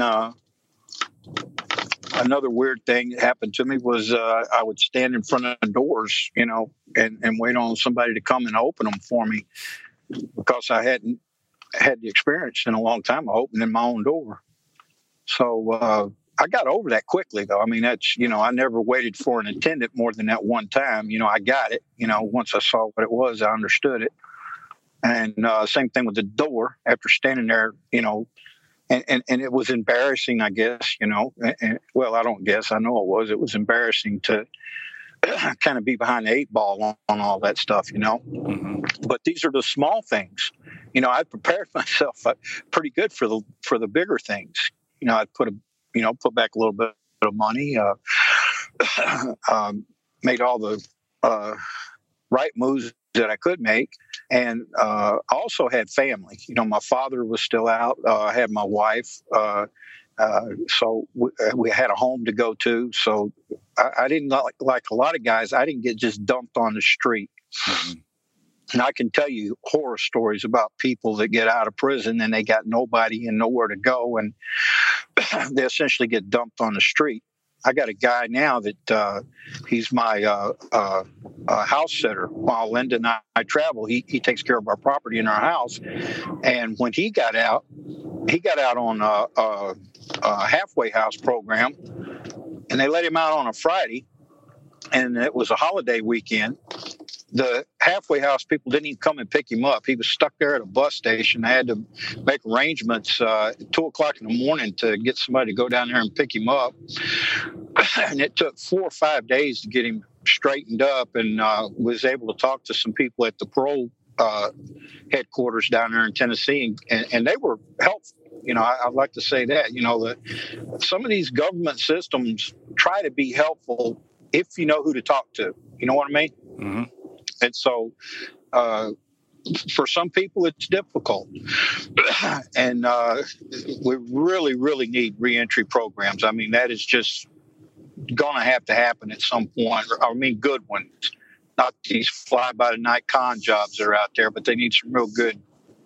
another weird thing that happened to me was I would stand in front of the doors, and wait on somebody to come and open them for me, because I hadn't had the experience in a long time of opening my own door. So I got over that quickly, though. I mean, that's, I never waited for an attendant more than that one time. I got it. Once I saw what it was, I understood it. And same thing with the door. After standing there, and it was embarrassing, I guess, well, I don't guess. I know it was. It was embarrassing to kind of be behind the 8 ball on all that stuff, Mm-hmm. But these are the small things. I prepared myself pretty good for the bigger things. I'd put back a little bit of money, made all the right moves that I could make. And I also had family. My father was still out. I had my wife. So we had a home to go to. So I didn't, like a lot of guys, I didn't get just dumped on the street. Mm-hmm. And I can tell you horror stories about people that get out of prison and they got nobody and nowhere to go. And they essentially get dumped on the street. I got a guy now that he's my house sitter. While Linda and I travel, he takes care of our property in our house. And when he got out on a halfway house program, and they let him out on a Friday, and it was a holiday weekend. The halfway house people didn't even come and pick him up. He was stuck there at a bus station. I had to make arrangements at 2:00 in the morning to get somebody to go down there and pick him up. And it took 4 or 5 days to get him straightened up, and was able to talk to some people at the parole headquarters down there in Tennessee, and they were helpful. I'd like to say that, that some of these government systems try to be helpful if you know who to talk to. You know what I mean? Mm-hmm. And so for some people, it's difficult. And we really, really need reentry programs. I mean, that is just going to have to happen at some point. I mean, good ones. Not these fly-by-the-night con jobs that are out there, but they need some real good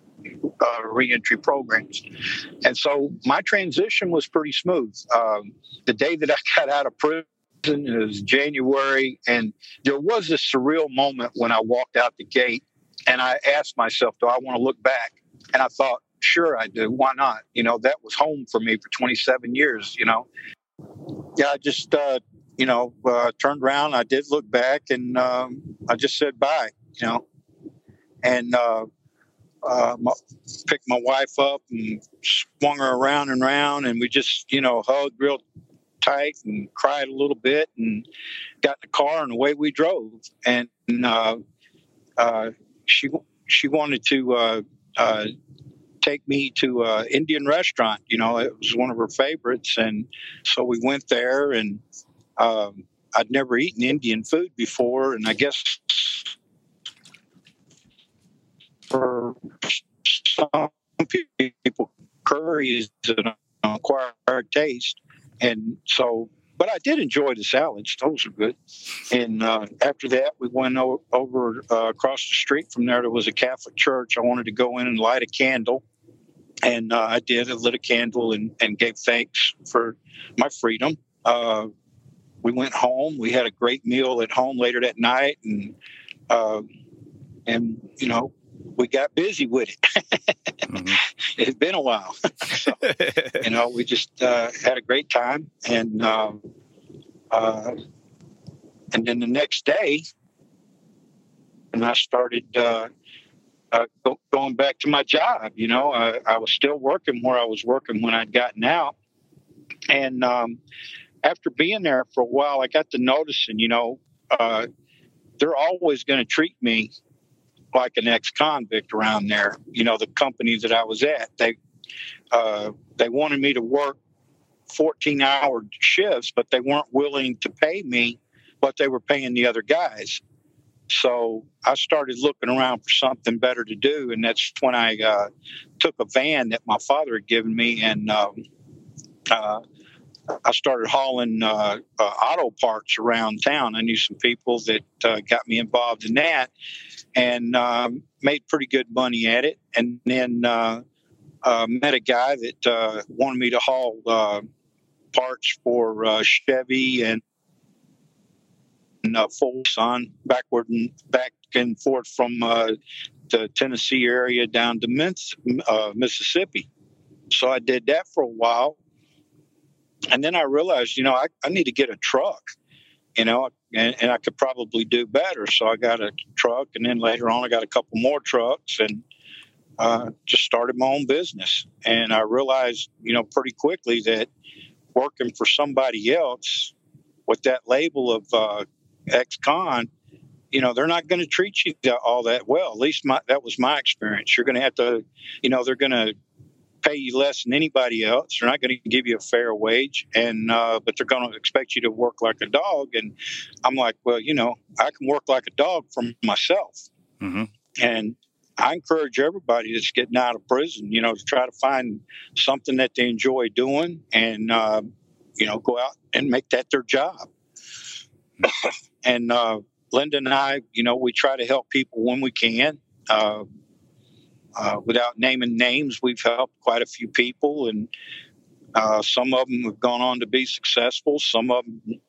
reentry programs. And so my transition was pretty smooth. The day that I got out of prison, it was January, and there was this surreal moment when I walked out the gate, and I asked myself, do I want to look back? And I thought, sure I do. Why not? That was home for me for 27 years, Yeah, I just, turned around. I did look back, and I just said bye, and picked my wife up and swung her around and around, and we just, hugged real tight and cried a little bit and got in the car, and away we drove. And she wanted to take me to an Indian restaurant. It was one of her favorites. And so we went there, and I'd never eaten Indian food before. And I guess for some people, curry is an acquired taste. And so, but I did enjoy the salads. Those are good. And after that, we went over across the street from there. There was a Catholic church. I wanted to go in and light a candle. And I did. I lit a candle and gave thanks for my freedom. We went home. We had a great meal at home later that night. And we got busy with it. Mm-hmm. It had been a while. So, we just had a great time. And then the next day, and I started going back to my job. I was still working where I was working when I'd gotten out. And after being there for a while, I got to noticing, they're always going to treat me like an ex-convict around there. The company that I was at, they wanted me to work 14-hour shifts, but they weren't willing to pay me what they were paying the other guys. So I started looking around for something better to do, and that's when I took a van that my father had given me, and I started hauling auto parts around town. I knew some people that got me involved in that, and made pretty good money at it. And then met a guy that wanted me to haul parts for Chevy and Volkswagen back and forth from the Tennessee area down to Mississippi. So I did that for a while. And then I realized, I need to get a truck, and I could probably do better. So I got a truck, and then later on I got a couple more trucks, and just started my own business. And I realized, pretty quickly that working for somebody else with that label of ex-con, they're not going to treat you all that well. At least that was my experience. You're going to have to, they're going to pay you less than anybody else. They're not going to give you a fair wage, but they're going to expect you to work like a dog. And I'm like, well, I can work like a dog for myself. Mm-hmm. And I encourage everybody that's getting out of prison, to try to find something that they enjoy doing and, go out and make that their job. And Linda and I, we try to help people when we can. Without naming names, we've helped quite a few people, and some of them have gone on to be successful. Some of them,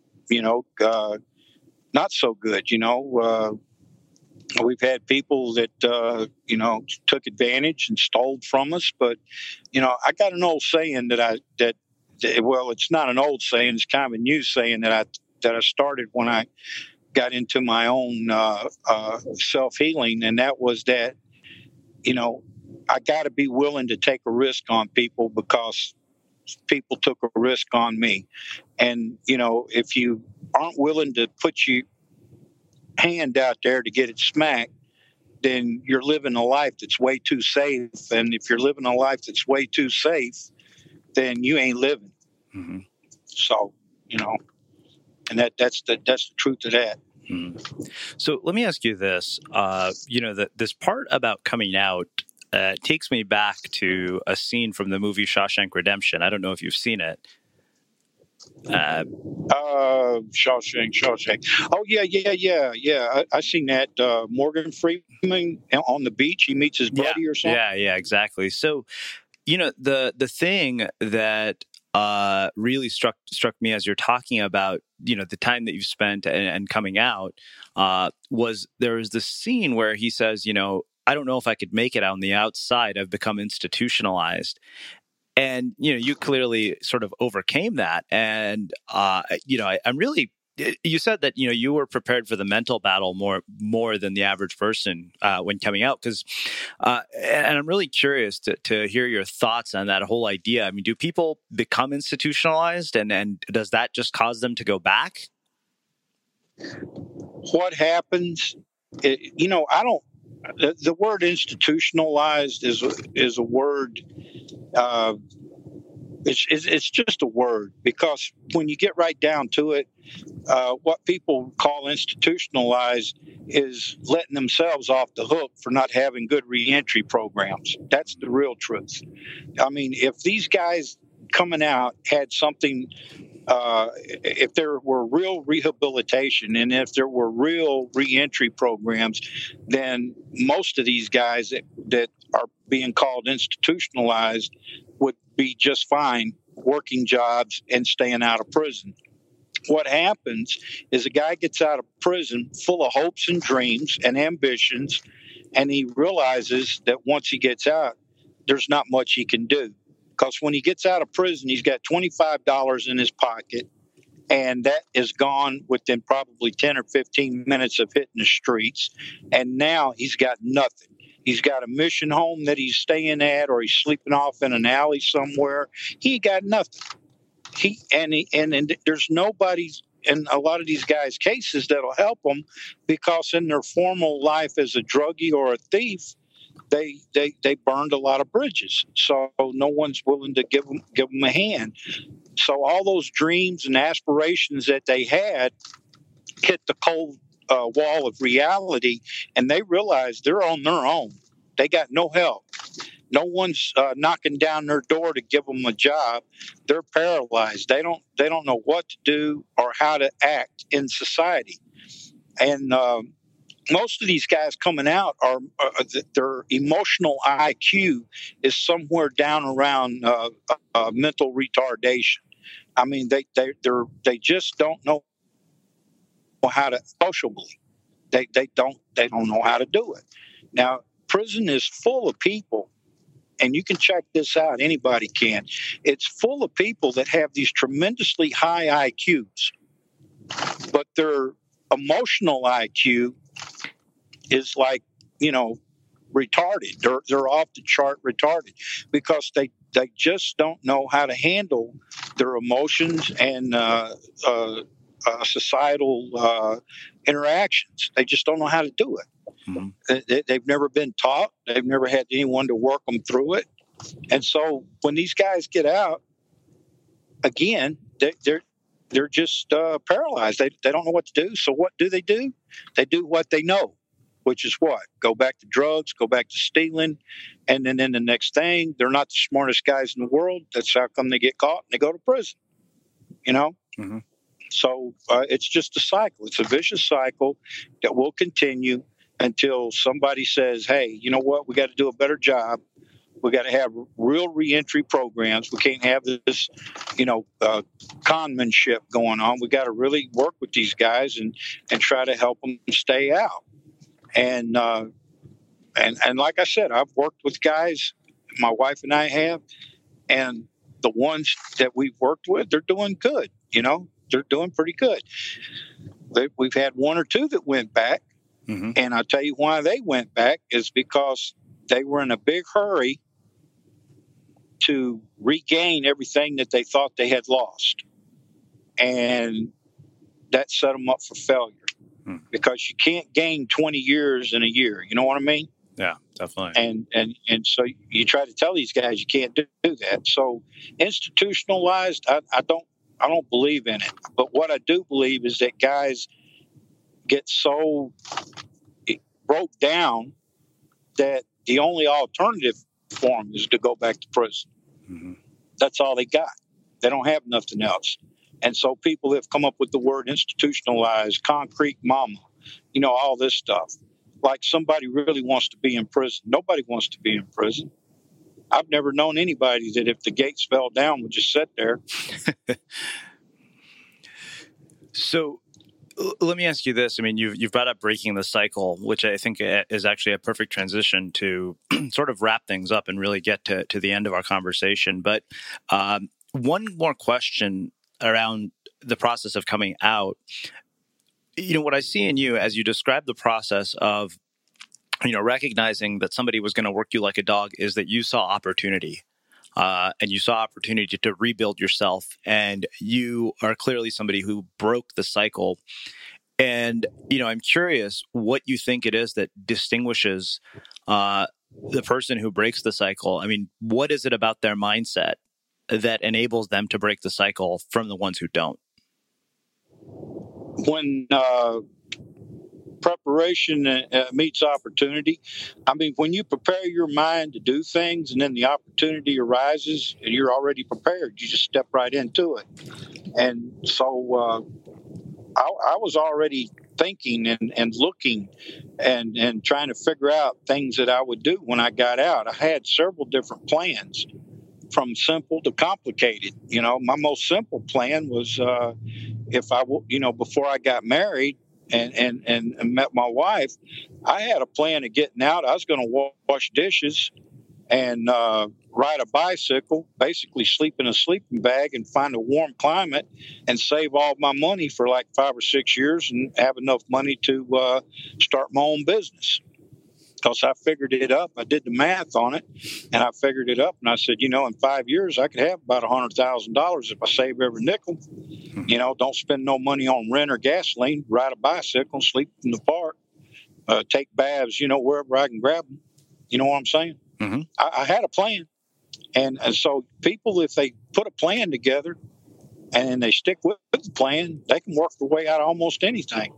not so good. We've had people that, took advantage and stole from us. But, I got an old saying it's not an old saying, it's kind of a new saying that I started when I got into my own self-healing. And that was that, I got to be willing to take a risk on people because people took a risk on me. And, if you aren't willing to put your hand out there to get it smacked, then you're living a life that's way too safe. And if you're living a life that's way too safe, then you ain't living. Mm-hmm. So, and that's the truth of that. Mm-hmm. So let me ask you this, this part about coming out takes me back to a scene from the movie Shawshank Redemption. I don't know if you've seen it. Shawshank. Oh, yeah. I seen that. Morgan Freeman on the beach. He meets his buddy or something. Yeah, exactly. So, the thing that really struck me as you're talking about, the time that you've spent and coming out, was there was this scene where he says, I don't know if I could make it on the outside. I've become institutionalized. And, you clearly sort of overcame that. And, I'm really, you said that, you were prepared for the mental battle more than the average person when coming out. And I'm really curious to hear your thoughts on that whole idea. I mean, do people become institutionalized and does that just cause them to go back? What happens, the word institutionalized is a word. It's just a word, because when you get right down to it, what people call institutionalized is letting themselves off the hook for not having good reentry programs. That's the real truth. I mean, if these guys coming out had something, if there were real rehabilitation and if there were real reentry programs, then most of these guys that are being called institutionalized would be just fine working jobs and staying out of prison. What happens is a guy gets out of prison full of hopes and dreams and ambitions, and he realizes that once he gets out, there's not much he can do. Because when he gets out of prison, he's got $25 in his pocket, and that is gone within probably 10 or 15 minutes of hitting the streets. And now he's got nothing. He's got a mission home that he's staying at, or he's sleeping off in an alley somewhere. He got nothing. And there's nobody in a lot of these guys' cases that'll help them, because in their formal life as a druggie or a thief, they burned a lot of bridges. So no one's willing to give them a hand. So all those dreams and aspirations that they had hit the cold wall of reality, and they realize they're on their own. They got no help. No one's knocking down their door to give them a job. They're paralyzed. They don't know what to do or how to act in society. And most of these guys coming out are their emotional IQ is somewhere down around mental retardation. I mean, they just don't know how to socially. They don't know how to do it. Now, prison is full of people, and you can check this out, anybody can. It's full of people that have these tremendously high IQs, but their emotional IQ is like, retarded. They're off the chart retarded because they just don't know how to handle their emotions and societal interactions. They just don't know how to do it. Mm-hmm. They've never been taught. They've never had anyone to work them through it. And so when these guys get out, again, they're just paralyzed. They don't know what to do. So what do? They do what they know, which is what? Go back to drugs, go back to stealing, and then the next thing, they're not the smartest guys in the world. That's how come they get caught and they go to prison, Mm-hmm. So it's just a cycle. It's a vicious cycle that will continue until somebody says, hey, you know what? We got to do a better job. We got to have real reentry programs. We can't have this, conmanship going on. We got to really work with these guys and try to help them stay out. And like I said, I've worked with guys, my wife and I have, and the ones that we've worked with, they're doing good. They're doing pretty good. We've had one or two that went back, mm-hmm. and I'll tell you why they went back is because they were in a big hurry to regain everything that they thought they had lost, and that set them up for failure. Because you can't gain 20 years in a year. You know what I mean? Yeah, definitely. And so you try to tell these guys you can't do that. So institutionalized, I don't believe in it. But what I do believe is that guys get so broke down that the only alternative for them is to go back to prison. Mm-hmm. That's all they got. They don't have nothing else. And so people have come up with the word institutionalized, concrete mama, all this stuff. Like somebody really wants to be in prison. Nobody wants to be in prison. I've never known anybody that if the gates fell down would just sit there. So let me ask you this. I mean, you've brought up breaking the cycle, which I think is actually a perfect transition to sort of wrap things up and really get to the end of our conversation. But one more question around the process of coming out. What I see in you as you describe the process of, recognizing that somebody was going to work you like a dog is that you saw opportunity. And you saw opportunity to rebuild yourself. And you are clearly somebody who broke the cycle. And, I'm curious what you think it is that distinguishes the person who breaks the cycle. I mean, what is it about their mindset that enables them to break the cycle from the ones who don't? When preparation meets opportunity, I mean, when you prepare your mind to do things and then the opportunity arises and you're already prepared, you just step right into it. And so I was already thinking and looking and trying to figure out things that I would do when I got out. I had several different plans, from simple to complicated. My most simple plan was before I got married and met my wife, I had a plan of getting out. I was going to wash dishes and ride a bicycle, basically sleep in a sleeping bag and find a warm climate and save all my money for like 5 or 6 years and have enough money to start my own business. Because I figured it up. I did the math on it, and I figured it up. And I said, in 5 years, I could have about $100,000 if I save every nickel. Don't spend no money on rent or gasoline. Ride a bicycle, sleep in the park, take baths, wherever I can grab them. You know what I'm saying? Mm-hmm. I had a plan. And so people, if they put a plan together and they stick with the plan, they can work their way out of almost anything.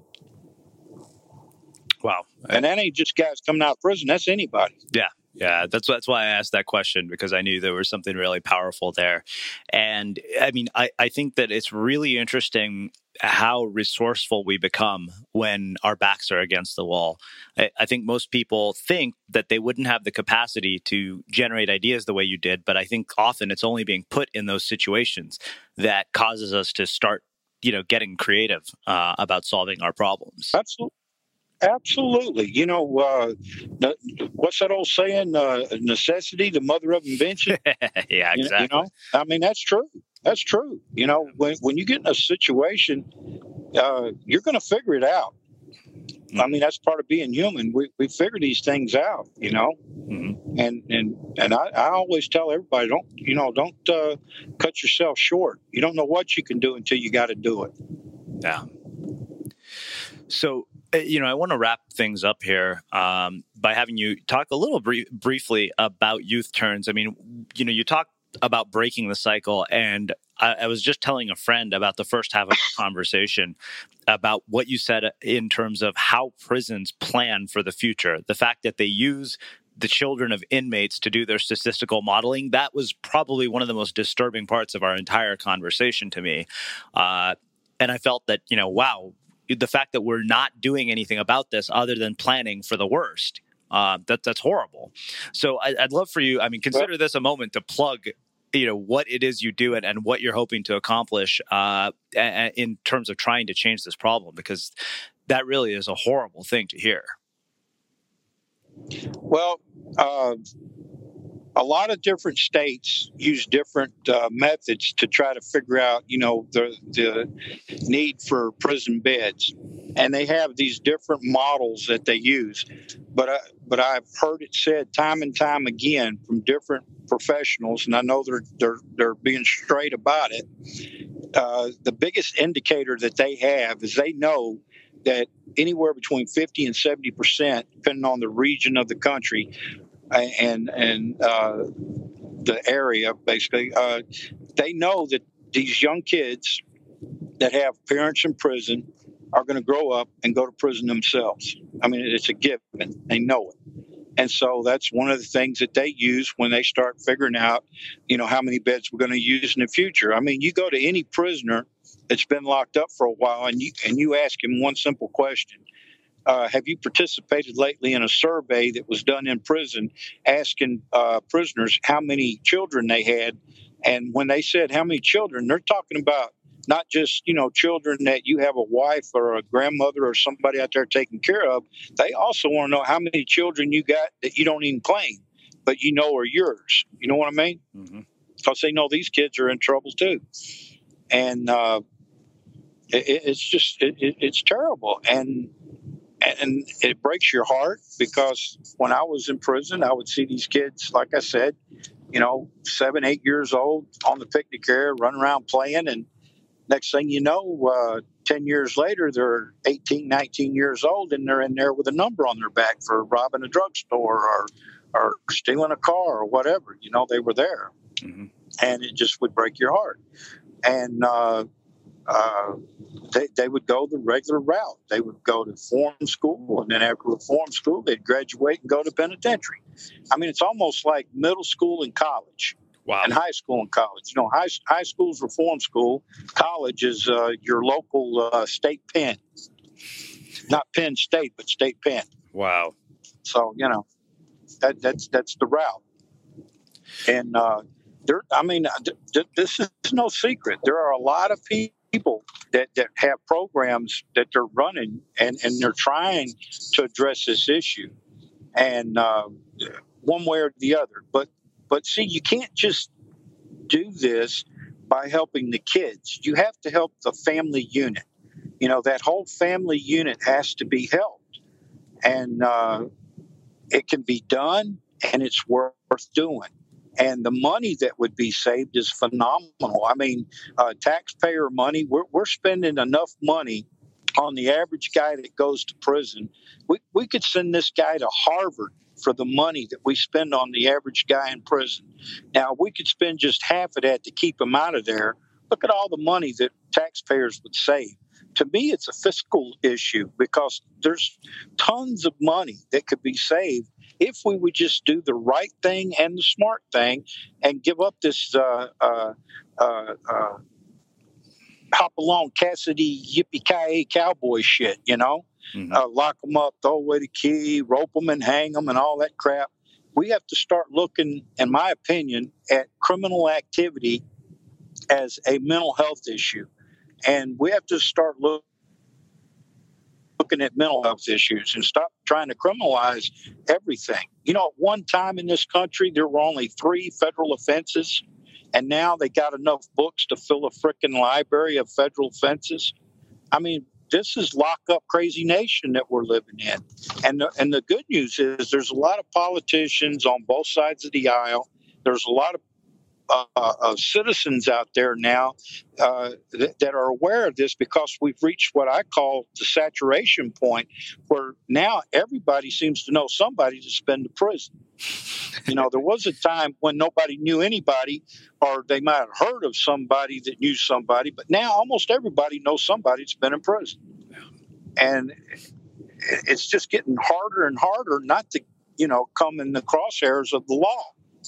Wow. And that ain't just guys coming out of prison. That's anybody. Yeah. That's why I asked that question, because I knew there was something really powerful there. And I mean, I think that it's really interesting how resourceful we become when our backs are against the wall. I think most people think that they wouldn't have the capacity to generate ideas the way you did. But I think often it's only being put in those situations that causes us to start, getting creative about solving our problems. Absolutely. Absolutely. What's that old saying? Necessity, the mother of invention. Yeah, exactly. I mean, that's true. That's true. When you get in a situation, you're going to figure it out. I mean, that's part of being human. We figure these things out, Mm-hmm. and I always tell everybody, don't cut yourself short. You don't know what you can do until you got to do it. Yeah. So, I want to wrap things up here by having you talk a little briefly about youth turns. I mean, you talked about breaking the cycle, and I was just telling a friend about the first half of our conversation about what you said in terms of how prisons plan for the future. The fact that they use the children of inmates to do their statistical modeling, that was probably one of the most disturbing parts of our entire conversation to me. And I felt that, wow, the fact that we're not doing anything about this other than planning for the worst, that's horrible. So I'd love for you, consider this a moment to plug what it is you do and what you're hoping to accomplish in terms of trying to change this problem, because that really is a horrible thing to hear. Well, a lot of different states use different methods to try to figure out, the need for prison beds, and they have these different models that they use. But I've heard it said time and time again from different professionals, and I know they're being straight about it. The biggest indicator that they have is they know that anywhere between 50 and 70%, depending on the region of the country and the area, basically, they know that these young kids that have parents in prison are going to grow up and go to prison themselves. I mean, it's a given. They know it. And so that's one of the things that they use when they start figuring out, how many beds we're going to use in the future. I mean, you go to any prisoner that's been locked up for a while and you ask him one simple question. Have you participated lately in a survey that was done in prison asking prisoners how many children they had? And when they said how many children, they're talking about not just, children that you have a wife or a grandmother or somebody out there taking care of. They also want to know how many children you got that you don't even claim, but are yours. You know what I mean? Mm-hmm. Because they know these kids are in trouble too. And it's terrible. And it breaks your heart, because when I was in prison, I would see these kids, like I said, 7, 8 years old on the picnic area, running around playing. And next thing you know, 10 years later, they're 18, 19 years old, and they're in there with a number on their back for robbing a drugstore or stealing a car or whatever. They were there. Mm-hmm. And it just would break your heart. And they would go the regular route. They would go to reform school, and then after reform school, they'd graduate and go to penitentiary. I mean, it's almost like middle school and college. Wow. And high school and college. High school's reform school. College is your local state pen. Not Penn State, but state pen. Wow. So, that's the route. And this is no secret. There are a lot of people that have programs that they're running, and they're trying to address this issue, and one way or the other. But see, you can't just do this by helping the kids. You have to help the family unit. That whole family unit has to be helped, and it can be done, and it's worth doing. And the money that would be saved is phenomenal. I mean, taxpayer money, we're spending enough money on the average guy that goes to prison. We could send this guy to Harvard for the money that we spend on the average guy in prison. Now, we could spend just half of that to keep him out of there. Look at all the money that taxpayers would save. To me, it's a fiscal issue, because there's tons of money that could be saved if we would just do the right thing and the smart thing and give up this hop along Cassidy yippee-ki-yay cowboy shit, Mm-hmm. Lock them up, throw away the key, rope them and hang them and all that crap. We have to start looking, in my opinion, at criminal activity as a mental health issue. And we have to start looking looking at mental health issues and stop trying to criminalize everything. At one time in this country, there were only 3 federal offenses, and now they got enough books to fill a frickin' library of federal offenses. I mean, this is lock up crazy nation that we're living in. And the good news is there's a lot of politicians on both sides of the aisle. There's a lot of citizens out there now that are aware of this, because we've reached what I call the saturation point, where now everybody seems to know somebody that's been to prison. There was a time when nobody knew anybody, or they might have heard of somebody that knew somebody, but now almost everybody knows somebody that's been in prison. And it's just getting harder and harder not to, come in the crosshairs of the law.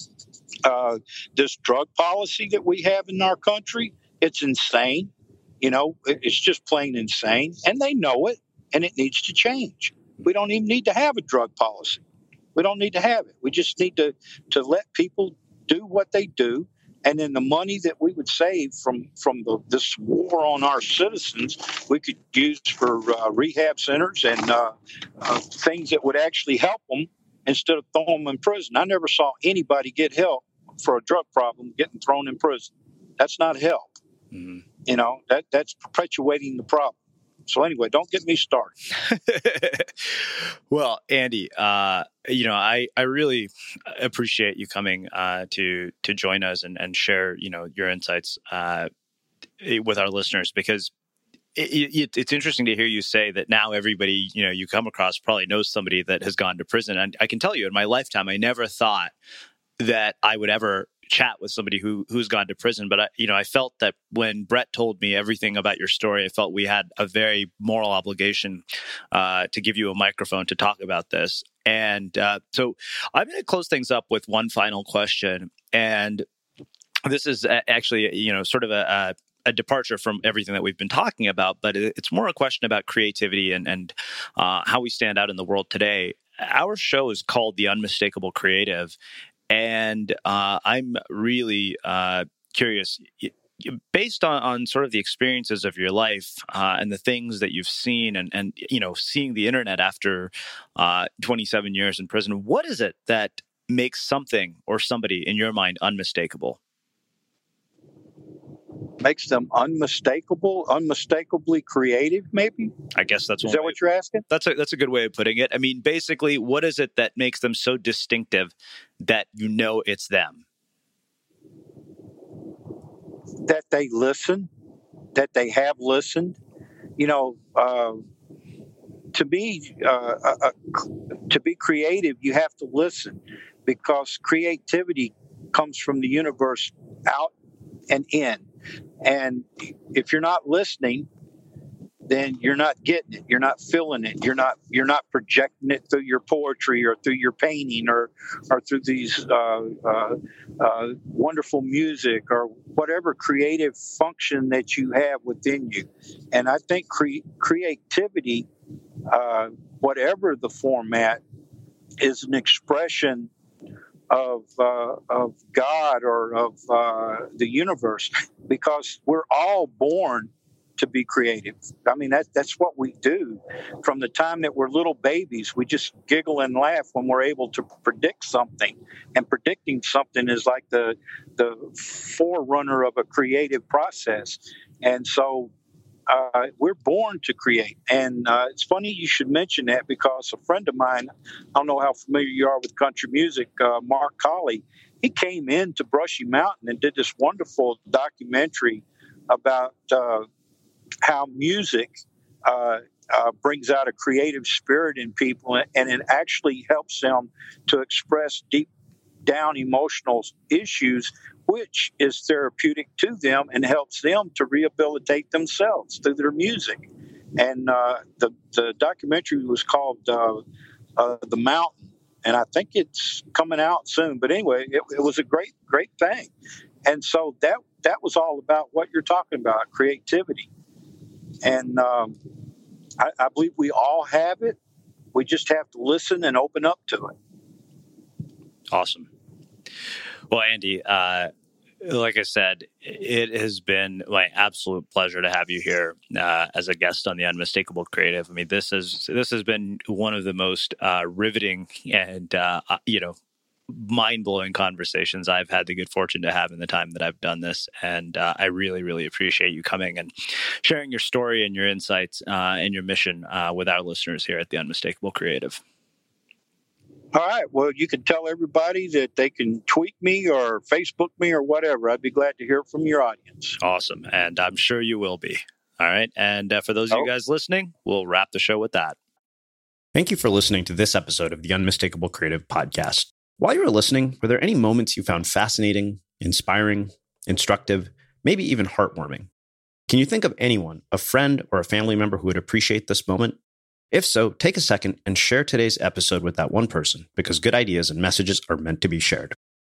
This drug policy that we have in our country, it's insane. It's just plain insane. And they know it, and it needs to change. We don't even need to have a drug policy. We don't need to have it. We just need to let people do what they do. And then the money that we would save from this war on our citizens, we could use for rehab centers and things that would actually help them instead of throwing them in prison. I never saw anybody get help for a drug problem getting thrown in prison. That's not help. Mm-hmm. That's perpetuating the problem. So anyway, don't get me started. Well, Andy, I really appreciate you coming to join us and share, your insights with our listeners, because it's interesting to hear you say that now everybody, you come across probably knows somebody that has gone to prison. And I can tell you, in my lifetime, I never thought that I would ever chat with somebody who's gone to prison. But I felt that when Brett told me everything about your story, I felt we had a very moral obligation to give you a microphone to talk about this. And so I'm going to close things up with one final question. And this is actually, sort of a departure from everything that we've been talking about, but it's more a question about creativity and how we stand out in the world today. Our show is called The Unmistakable Creative. And I'm really curious, based on sort of the experiences of your life and the things that you've seen and seeing the internet after 27 years in prison, what is it that makes something or somebody in your mind unmistakable? Makes them unmistakably creative, maybe? I guess that's Is that what you're asking? That's a good way of putting it. I mean, basically, what is it that makes them so distinctive that it's them? That they listen, that they have listened. To be creative, you have to listen, because creativity comes from the universe out and in. And if you're not listening, then you're not getting it. You're not feeling it. You're not projecting it through your poetry or through your painting or through these wonderful music or whatever creative function that you have within you. And I think creativity, whatever the format, is an expression of God or of the universe, because we're all born to be creative. I mean, that's what we do from the time that we're little babies. We just giggle and laugh when we're able to predict something, and predicting something is like the forerunner of a creative process. And so we're born to create. And it's funny you should mention that, because a friend of mine, I don't know how familiar you are with country music, Mark Colley, he came into Brushy Mountain and did this wonderful documentary about how music brings out a creative spirit in people, and it actually helps them to express deep down emotional issues, which is therapeutic to them and helps them to rehabilitate themselves through their music. And the documentary was called The Mountain, and I think it's coming out soon. But anyway, it was a great thing. And so that was all about what you're talking about, creativity. And I believe we all have it. We just have to listen and open up to it. Awesome. Well, Andy, Like I said, it has been my absolute pleasure to have you here as a guest on the Unmistakable Creative. I mean, this has been one of the most riveting and mind-blowing conversations I've had the good fortune to have in the time that I've done this. And I really, really appreciate you coming and sharing your story and your insights and your mission with our listeners here at the Unmistakable Creative. All right. Well, you can tell everybody that they can tweet me or Facebook me or whatever. I'd be glad to hear from your audience. Awesome. And I'm sure you will be. All right. And for those of you guys listening, we'll wrap the show with that. Thank you for listening to this episode of the Unmistakable Creative Podcast. While you were listening, were there any moments you found fascinating, inspiring, instructive, maybe even heartwarming? Can you think of anyone, a friend or a family member who would appreciate this moment? If so, take a second and share today's episode with that one person, because good ideas and messages are meant to be shared.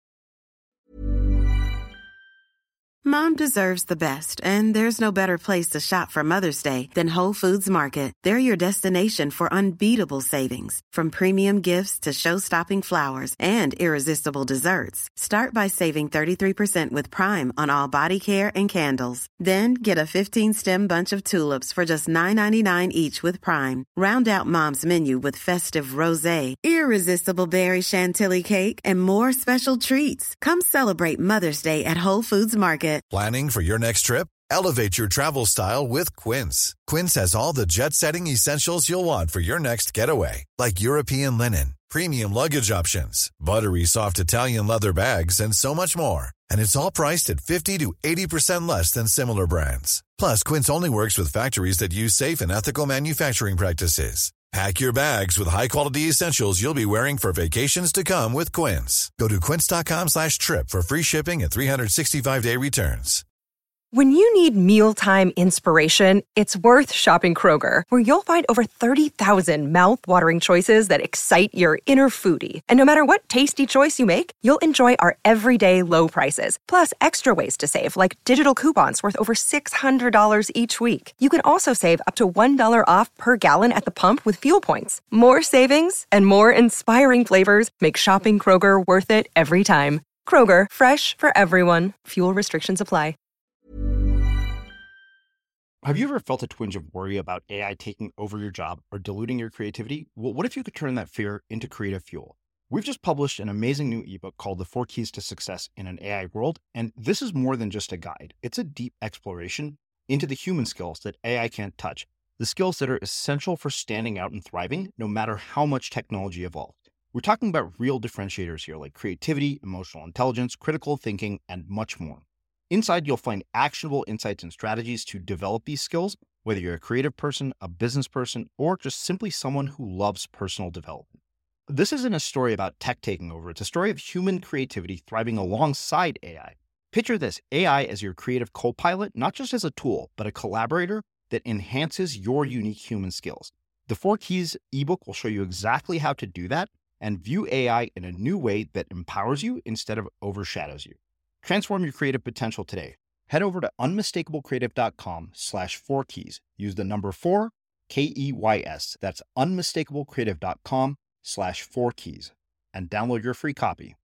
Mom deserves the best, and there's no better place to shop for Mother's Day than Whole Foods Market. They're your destination for unbeatable savings, from premium gifts to show-stopping flowers and irresistible desserts. Start by saving 33% with Prime on all body care and candles. Then get a 15-stem bunch of tulips for just $9.99 each with Prime. Round out Mom's menu with festive rosé, irresistible berry chantilly cake, and more special treats. Come celebrate Mother's Day at Whole Foods Market. Planning for your next trip? Elevate your travel style with Quince. Quince has all the jet-setting essentials you'll want for your next getaway, like European linen, premium luggage options, buttery soft Italian leather bags, and so much more. And it's all priced at 50 to 80% less than similar brands. Plus, Quince only works with factories that use safe and ethical manufacturing practices. Pack your bags with high-quality essentials you'll be wearing for vacations to come with Quince. Go to quince.com/trip for free shipping and 365-day returns. When you need mealtime inspiration, it's worth shopping Kroger, where you'll find over 30,000 mouth-watering choices that excite your inner foodie. And no matter what tasty choice you make, you'll enjoy our everyday low prices, plus extra ways to save, like digital coupons worth over $600 each week. You can also save up to $1 off per gallon at the pump with fuel points. More savings and more inspiring flavors make shopping Kroger worth it every time. Kroger, fresh for everyone. Fuel restrictions apply. Have you ever felt a twinge of worry about AI taking over your job or diluting your creativity? Well, what if you could turn that fear into creative fuel? We've just published an amazing new ebook called The 4 Keys to Success in an AI World, and this is more than just a guide. It's a deep exploration into the human skills that AI can't touch, the skills that are essential for standing out and thriving, no matter how much technology evolves. We're talking about real differentiators here, like creativity, emotional intelligence, critical thinking, and much more. Inside, you'll find actionable insights and strategies to develop these skills, whether you're a creative person, a business person, or just simply someone who loves personal development. This isn't a story about tech taking over. It's a story of human creativity thriving alongside AI. Picture this, AI as your creative co-pilot, not just as a tool, but a collaborator that enhances your unique human skills. The 4 Keys ebook will show you exactly how to do that and view AI in a new way that empowers you instead of overshadows you. Transform your creative potential today. Head over to unmistakablecreative.com/4keys. Use the number 4, KEYS. That's unmistakablecreative.com/4keys and download your free copy.